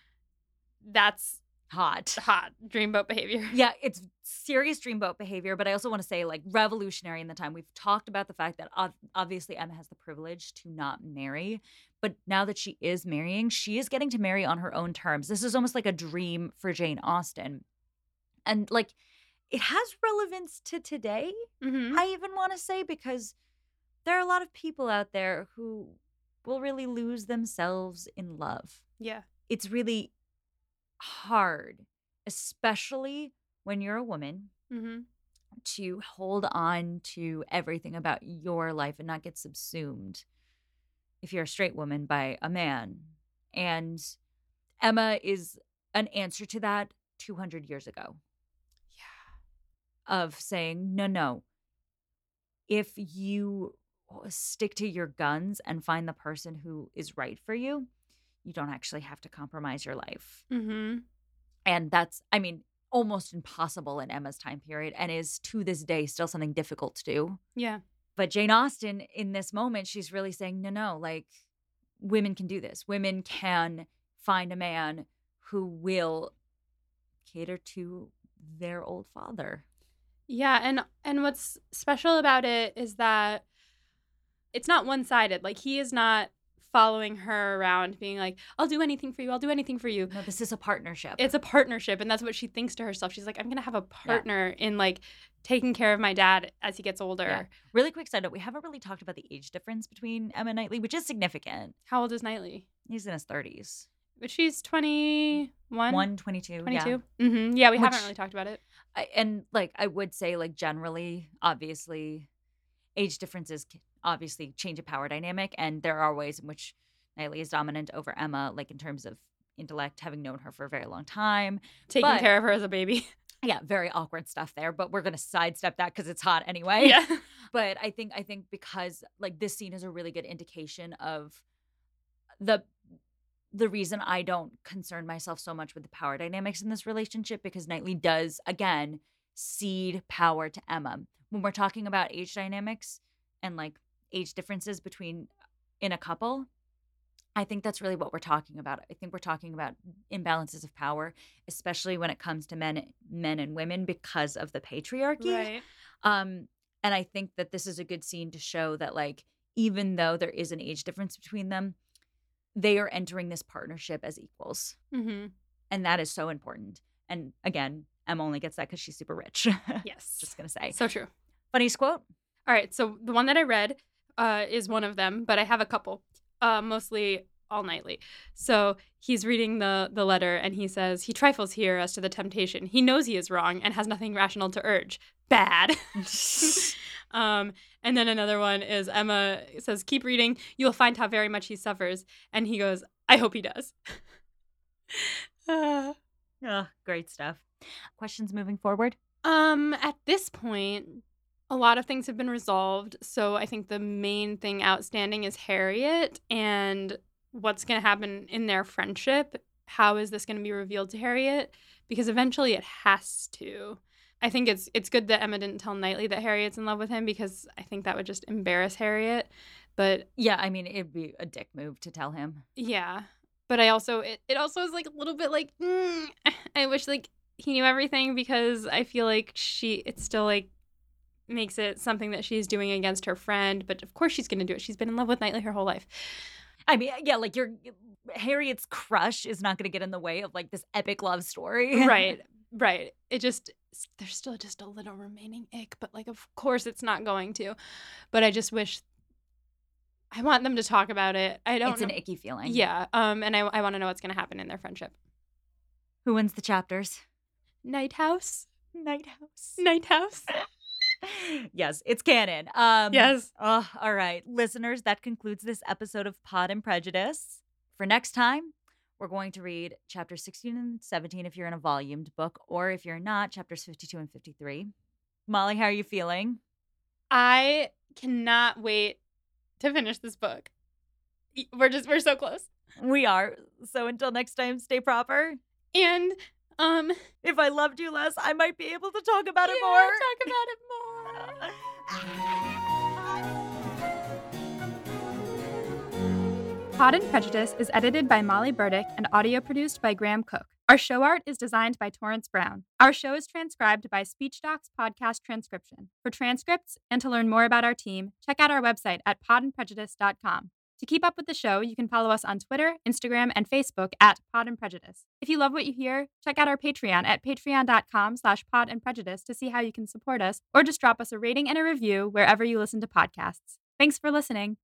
That's hot dreamboat behavior. Yeah, it's serious dreamboat behavior, but I also want to say, like, revolutionary in the time. We've talked about the fact that obviously Emma has the privilege to not marry, but now that she is marrying, she is getting to marry on her own terms. This is almost like a dream for Jane Austen. And, like, it has relevance to today, I even want to say, because there are a lot of people out there who will really lose themselves in love. Yeah. It's really hard, especially when you're a woman, to hold on to everything about your life and not get subsumed, if you're a straight woman, by a man. And Emma is an answer to that 200 years ago. Yeah. Of saying, no. If you stick to your guns and find the person who is right for you, you don't actually have to compromise your life. And that's, I mean, almost impossible in Emma's time period, and is to this day still something difficult to do. Yeah. But Jane Austen, in this moment, she's really saying, no, like, women can do this. Women can find a man who will cater to their old father. Yeah, and what's special about it is that it's not one-sided. Like, he is not following her around being like, I'll do anything for you. I'll do anything for you. No, this is a partnership. It's a partnership. And that's what she thinks to herself. She's like, I'm going to have a partner in, like, taking care of my dad as he gets older. Yeah. Really quick side note. We haven't really talked about the age difference between Emma and Knightley, which is significant. How old is Knightley? He's in his 30s. But she's 21? 22. 22? Yeah. Yeah, we haven't really talked about it. I would say, like, generally, obviously, age differences obviously change a power dynamic, and there are ways in which Knightley is dominant over Emma, like in terms of intellect, having known her for a very long time, taking care of her as a baby. Yeah, very awkward stuff there, but we're gonna sidestep that because it's hot anyway. Yeah. But I think because, like, this scene is a really good indication of the reason I don't concern myself so much with the power dynamics in this relationship, because Knightley does, again, cede power to Emma. When we're talking about age dynamics and, like, age differences in a couple, I think that's really what we're talking about. I think we're talking about imbalances of power, especially when it comes to men and women, because of the patriarchy. Right. And I think that this is a good scene to show that, like, even though there is an age difference between them, they are entering this partnership as equals. And that is so important. And again, Emma only gets that because she's super rich. Yes. Just going to say. So true. Funniest quote? All right. So the one that I read is one of them, but I have a couple, mostly all Knightley. So he's reading the letter and he says, he trifles here as to the temptation. He knows he is wrong and has nothing rational to urge. Bad. And then another one is Emma says, keep reading. You'll find how very much he suffers. And he goes, I hope he does. Great stuff. Questions moving forward? At this point, a lot of things have been resolved. So I think the main thing outstanding is Harriet and what's going to happen in their friendship. How is this going to be revealed to Harriet? Because eventually it has to. I think it's good that Emma didn't tell Knightley that Harriet's in love with him, because I think that would just embarrass Harriet. But yeah, I mean, it'd be a dick move to tell him. Yeah. But I also, it also is like a little bit like, I wish, like, he knew everything, because I feel like it still, like, makes it something that she's doing against her friend. But of course she's going to do it. She's been in love with Knightley her whole life. I mean, yeah, like, Harriet's crush is not going to get in the way of, like, this epic love story. Right. It just, there's still just a little remaining ick, but, like, of course it's not going to. But I just wish, I want them to talk about it. It's an icky feeling. Yeah. And I want to know what's going to happen in their friendship. Who wins the chapters? Night House. Night House. Night House. Yes, it's canon. Yes. Oh, all right. Listeners, that concludes this episode of Pod and Prejudice. For next time, we're going to read chapters 16 and 17 if you're in a volumed book, or if you're not, chapters 52 and 53. Molly, how are you feeling? I cannot wait to finish this book. We're so close. We are. So until next time, stay proper. And if I loved you less, I might be able to talk about it more. Talk about it more. Pod and Prejudice is edited by Molly Burdick and audio produced by Graham Cook. Our show art is designed by Torrance Brown. Our show is transcribed by SpeechDocs Podcast Transcription. For transcripts and to learn more about our team, check out our website at podandprejudice.com. To keep up with the show, you can follow us on Twitter, Instagram, and Facebook at Pod and Prejudice. If you love what you hear, check out our Patreon at patreon.com/podandprejudice to see how you can support us, or just drop us a rating and a review wherever you listen to podcasts. Thanks for listening.